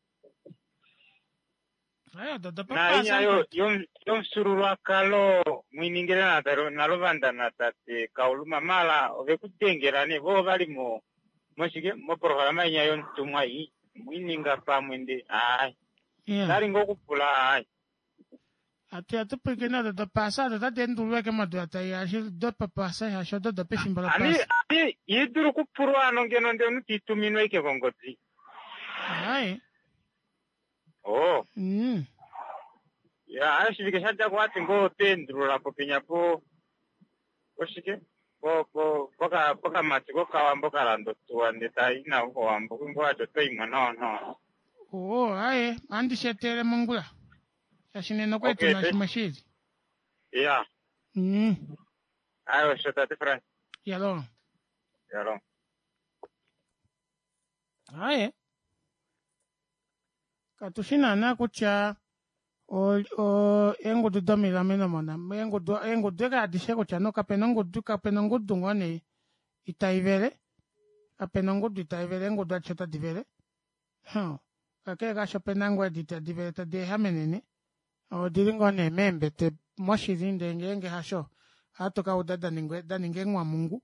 Ayo do do papa. Na inya yo yom yom surura kalo mwiningere na taro na lovanda na tate kauruma mala ove kutengera ne bo bali mo moshige mo programa inya yo ntumwa yi mwininga pa mwende ai. Yeah. Dari ngo kupula ai. Ati ati pekena do pasa do dendruwe ke madu ata ya shi do pasa ya shi do do peshin bala pasa. Ani ani yiduru kupurwa nongeno ndenu titumino ike kongoti. Ai. Oh. Mm. Ya, ashivike shata kwati ngo tendrula popinya po. Oshike. po po poka poka matiko kawambo kalando tuande taina uko wambo kumbo atotoima no no. Oh, aye, andi shetere mungula. Yashineno kwetu Okay, na thank- shimashiri. Yeah. Mm. Ayo shota te friend. Yalo. Yaro. Aye. Katushina na kucha o o engudu domila meno mona. Engudu engudu ga dishe kucha no kapena ngudu kapena ngudu ngone itaivere. Kapena ngudu itaivere engudu achota divere. Huh. Kake ga shopena ngwa dita divere ta de hamenene. O diringone membe te moshi zinde ngenge hasho. Hato ka udada ningwe daninge ngwa Mungu.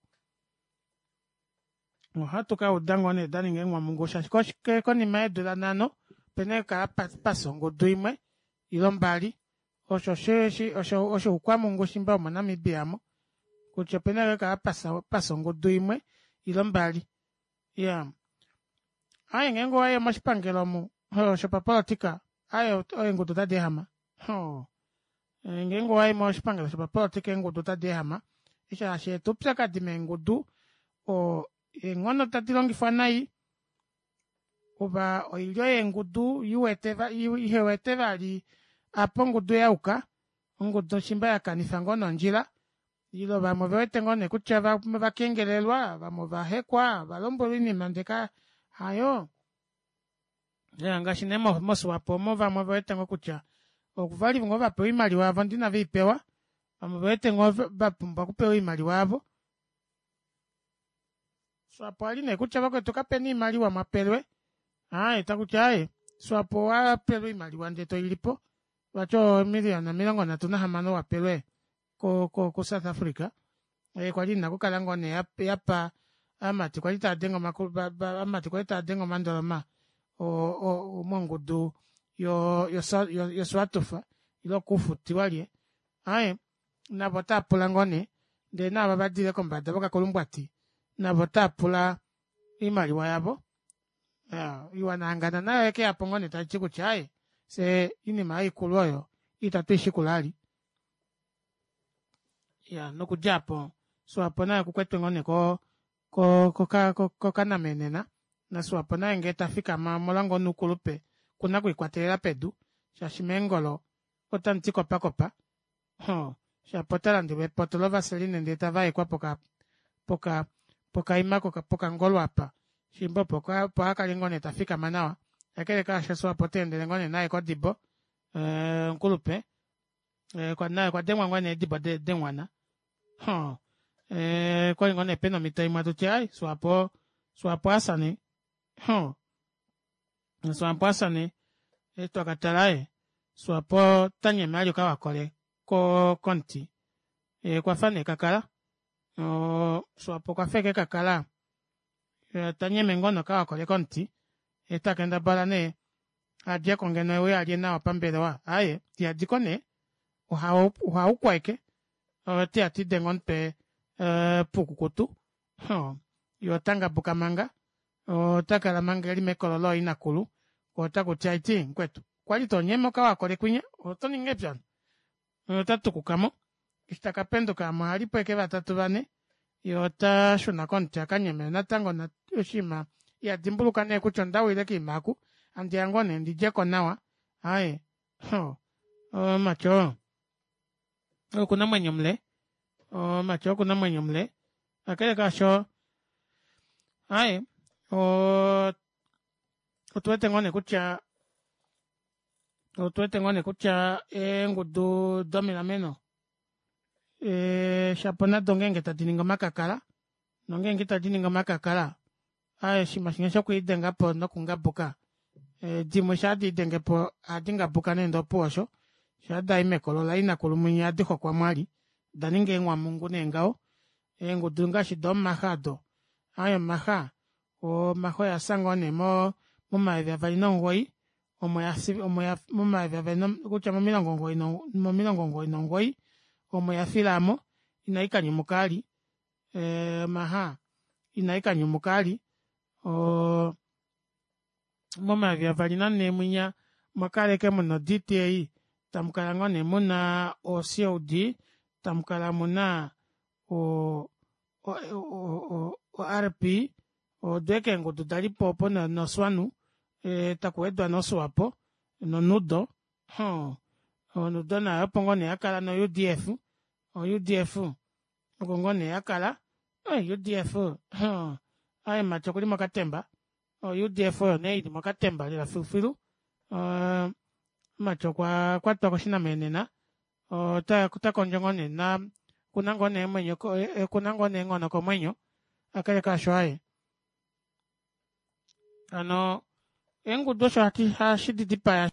O hato ka udangone daninge ngwa Mungu shashikosh ke koni maedula nano. Pene ka pasongo duimwe ilombali osho sheshi osho osho kwa Mungu shimba mwana mibiamo kucho pene ka pasa pasongo duimwe ilombali ya ayi ngengo ayo mashipangelo mu osho papolitika ayo oyo ngudu tade hama ho ngengo ayo mashipangelo osho papolitika ngudu tade hama isha ashe tupya kadime ngudu o ngono tatilongi fanai uba oilio engudu yuweteva iheweteva ali apo ngudu yauka ngudu shimba ya kanisa ngono njila ilo bamo vewete ngone kucha vakengelelwa bamo vahekwa balomboli mandeka hayo ya ngashinemo moso wapo mo bamo vewete ngo kucha okuvali ngo vapewa imali wavo ndina vipewa bamo vewete ngo bapumba kupewa imali wavo so apo aline kucha vakwetu kapeni imali wa mapelwe. Ah, itakucha aye. Swapo wa pelo imali wande to ilipo. Wacho miliona milongo na tuna hamano wa pelo ko ko ko South Africa. Eh kwa lina ko kalango ne yapa yapa amati kwa lita dengo makuba amati kwa lita dengo mandolama. O o mongudu yo yo yo, yo swatofa ilo kufuti wali. Aye na bota pulangone de na babadile kombada boka kolumbwati. Na bota pula imali wa yabo. Ya, iwa naangana nayo eke hapo ngone tachiku chae. Se ini mai kuloyo itatuishi kulali. Ya, nuku japo. So hapo nayo kukwetu ngone ko ko ko ka ko, ko kana menena. Na so hapo nayo ngeta fika ma molango nukulupe. Kuna kuikwatela pedu. Shashimengolo. Kota ntiko pakopa. Ho. Shapotela ndiwe potolo vaseline ndeta vai kwa poka poka poka imako ka poka ngolo hapa. Shimbo poka poka lingone tafika manawa. Yakele ka shaswa potende lingone nae kwa dibo. Eh nkulupe. Eh kwa nae kwa demwa ngone dibo de demwana. Ha. Eh kwa lingone peno mitai matuchai swapo swapo asane. Ha. Swapo asane. Eto akatalae. Swapo tanye mali kawa kole ko konti. Eh kwa fane kakala. Oh swapo kwa feke kakala. Tanye mengono kawa kole konti. Eta kenda balane. Adye kongeno we adye na wapambele wa. Aye, ti adikone. Uha uha ukwaike. Ti ati dengon pe pukukutu. Yo tanga bukamanga. O takala manga li mekololo inakulu. Ko taku chaiti nkwetu. Kwali to nyemo kawa kole kwenye. O to ningepyan. O tatu kukamo. Ishtakapendo ka mahali peke batatu bane. Yo ta shuna konti akanyeme na tango na yoshima ya dimbuluka ne kuchonda wile kimaku andi angone ndi jeko nawa aye ho o macho o kuna mwenye mle o macho kuna mwenye mle akele kasho aye o otwete ngone kucha otwete ngone kucha e ngudu domina meno e shapona dongenge tadininga makakala nongenge tadininga makakala aye shimashinga kuidenga po no kungabuka e dimo shadi denge po adinga buka nendo posho shada imekolola ina kulumunya diko kwa mwali daninge ngwa Mungu nengao e ngudunga shidom mahado aye maha o maho ya sangone mo mo maivya valino ngoi o mo ya o mo ya mo maivya valino kucha mo milongo ngoi no mo milongo ngoi no ngoi o mo ya filamo inaika nyumukali e maha inaika nyumukali o moma vya valina ne munya makale ke muno D T A tamkala ngone muna o C O D tamkala muna o o o o R P o deke ngudu dali popo na no swanu e takuedwa no swapo no nudo huh o nudo na apongo ne akala no U D F o U D F ogongo ne akala o U D F huh ai machokuli makatemba o U D F ne idi makatemba la fifilu uh machokwa kwa toko shina menena o ta kuta konjongo ne na kunango ne mwenyo ko e, kunango ne ngono ko mwenyo akale ka shwae ano engudu shati ha shidi dipa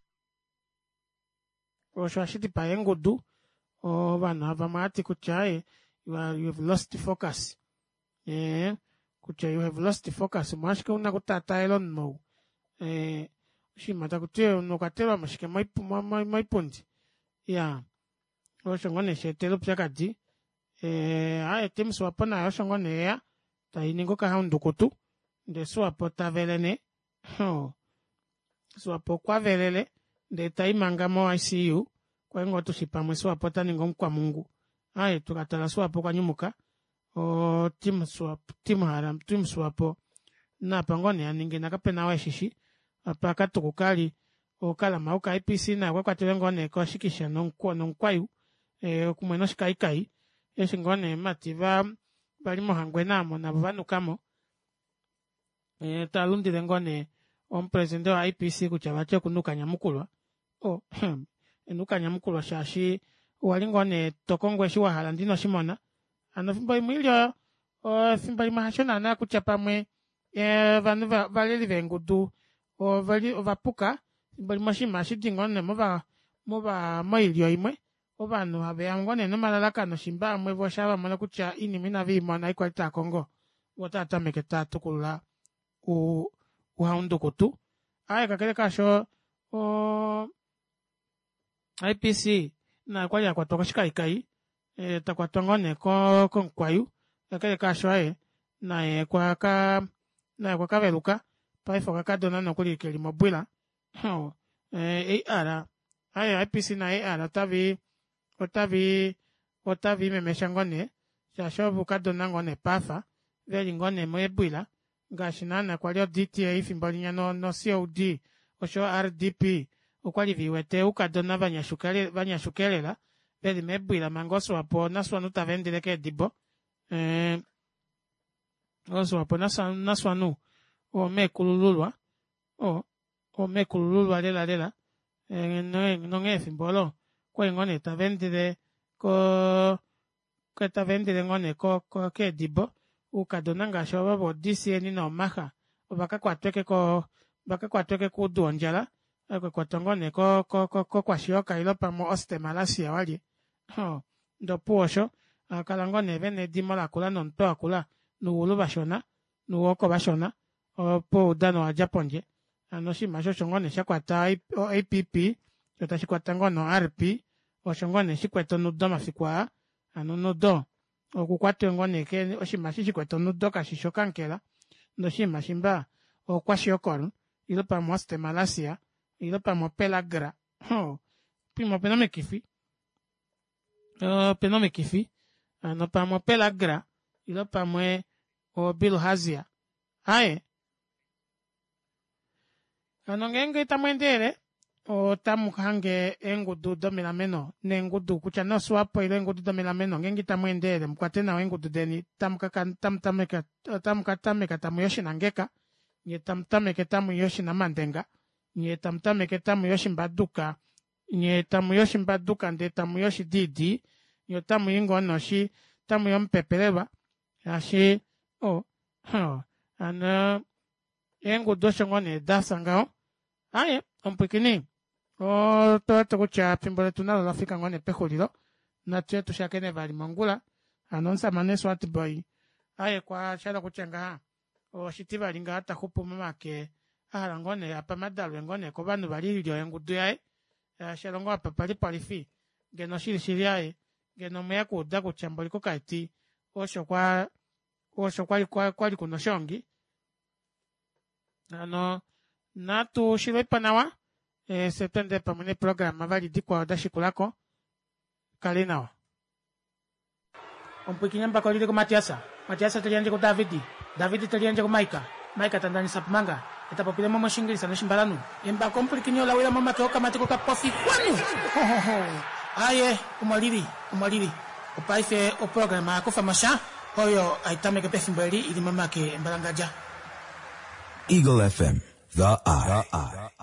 o shati pa engudu o bana vamati kuchae you are you have lost the focus eh kucha you have lost the focus mwashika una kutata elon mo eh shimata kutia no katelo mashike mai mai mai pundi ya o shongone shetelo pyakati eh aye tim swapa na yo shongone ya ta iningo ka handu kutu de swapa tavelene ho swapa kwa velele de tai mangamo I C U kwa ngoto shipamwe swapa taningo kwa Mungu aye tukatala swapa kwa nyumuka o tim swap tim haram tim swapo na pangone aninge nakapena wa shishi apaka tukukali okala mauka I P C na kwa kwatengone ko shikisha nonkwa nonkwayu eh kumweno shikai kai eshingone mativa bali mohangwe namo na vanukamo eh talundi ngone on president wa I P C kuchabache kunuka nyamukulwa o enuka nyamukulwa shashi walingone tokongwe shiwa halandino shimona ano fimba imilio o fimba imahashona na kuchapamwe eh vanu valeli vengudu o vali vapuka fimba imashima shidingone mova mova mailio imwe obanu habe angone no malalaka no shimba mwe voshaba mwana kucha ini mina vi mwana ikwalita Kongo wotata meketa tukula u uhaundu kutu aya kakele kasho o I P C na kwa ya kwa toka shikai kai e takwa tongone ko konkwayu kakele kasho aye na e kwa ka na kwa kaveluka paifo kakadona no kuli kelimo bwila ho e ara aya I P C na e ara tavi otavi otavi memeshangone shashobu kadona ngone pafa veli ngone mwebwila ngashinana kwa lio D T A ifimbalinya no no C O D osho R D P ukwali viwete ukadona banyashukele banyashukelela veli mebwila mangoso apo naswa nutavendeleke dibo eh oso apo naswa naswa nu o mekulululwa o o mekulululwa lela lela eh no no ngefimbolo kwa ngone tavendele ko ko tavendele ngone ko ko ke dibo ukadona ngasho babo D C N na omaha obaka kwatweke ko baka kwatweke ku donjala ako kwatongone ko ko ko ko kwashioka ilo pamo oste malasia wali ho ndo puosho akalangone bene dimola kula non to akula nuulu bashona nuoko bashona opo dano a Japonje anoshi masho shongone shakwata A P P yotashikwata ngono R P oshongone shikweto nudoma fikwa ano nudo okukwata ngone ke oshimashi shikweto nudo kashishokankela ndo shimashimba okwashiokoro ilo pa moste malasia ilo pa mopelagra ho pimo penome kifi uh, penome kifi ano pa mopelagra ilo pa mwe o bilhazia aye ano ngenge tamwendele o tamukange engudu domela meno nengudu kucha no swapo ile engudu domela meno ngengi tamwendele mkwate na engudu deni tamkaka tamtameka tamkatameka tamuyoshi nangeka nye tamtameke tamuyoshi na mandenga nye tamtameke tamuyoshi mbaduka nye tamuyoshi mbaduka nde tamuyoshi didi nye tamuyingo noshi tamuyompepeleba ashi o ha ana engudu shongone dasangao aye ompikini o to to kucha pimbole tunalo lafika ngone pehulilo na tue tushakene bali mangula anonsa maneso atiboy aye kwa shala kuchenga o shitiba linga hata hupu mamake ala ngone apa madalwe ngone ko banu bali lyo engudu yae shala ngo apa pali palifi geno shiri shiri yae geno meya kuda kuchamboli ko kaiti osho kwa osho kwa kwa kwa kuno shongi ano natu shiloi panawa eh, setende pamene programa vali dikwa dashikulako kalinawa ompukinya mpaka lile ko Matiasa Matiasa talianje ku Davidi, Davidi talianje ku Maika, Maika tandani sapmanga, etapopile mama shingilisa na shimbalanu. Imba komplikinyo la wila mama toka matiko kapofi kwanu. Ho ho ho. Aye, umaliri, umaliri. Upaife o programa ko famasha. Hoyo aitame ke pefimbeli ili mama ke mbalangaja. Eagle F M, the eye.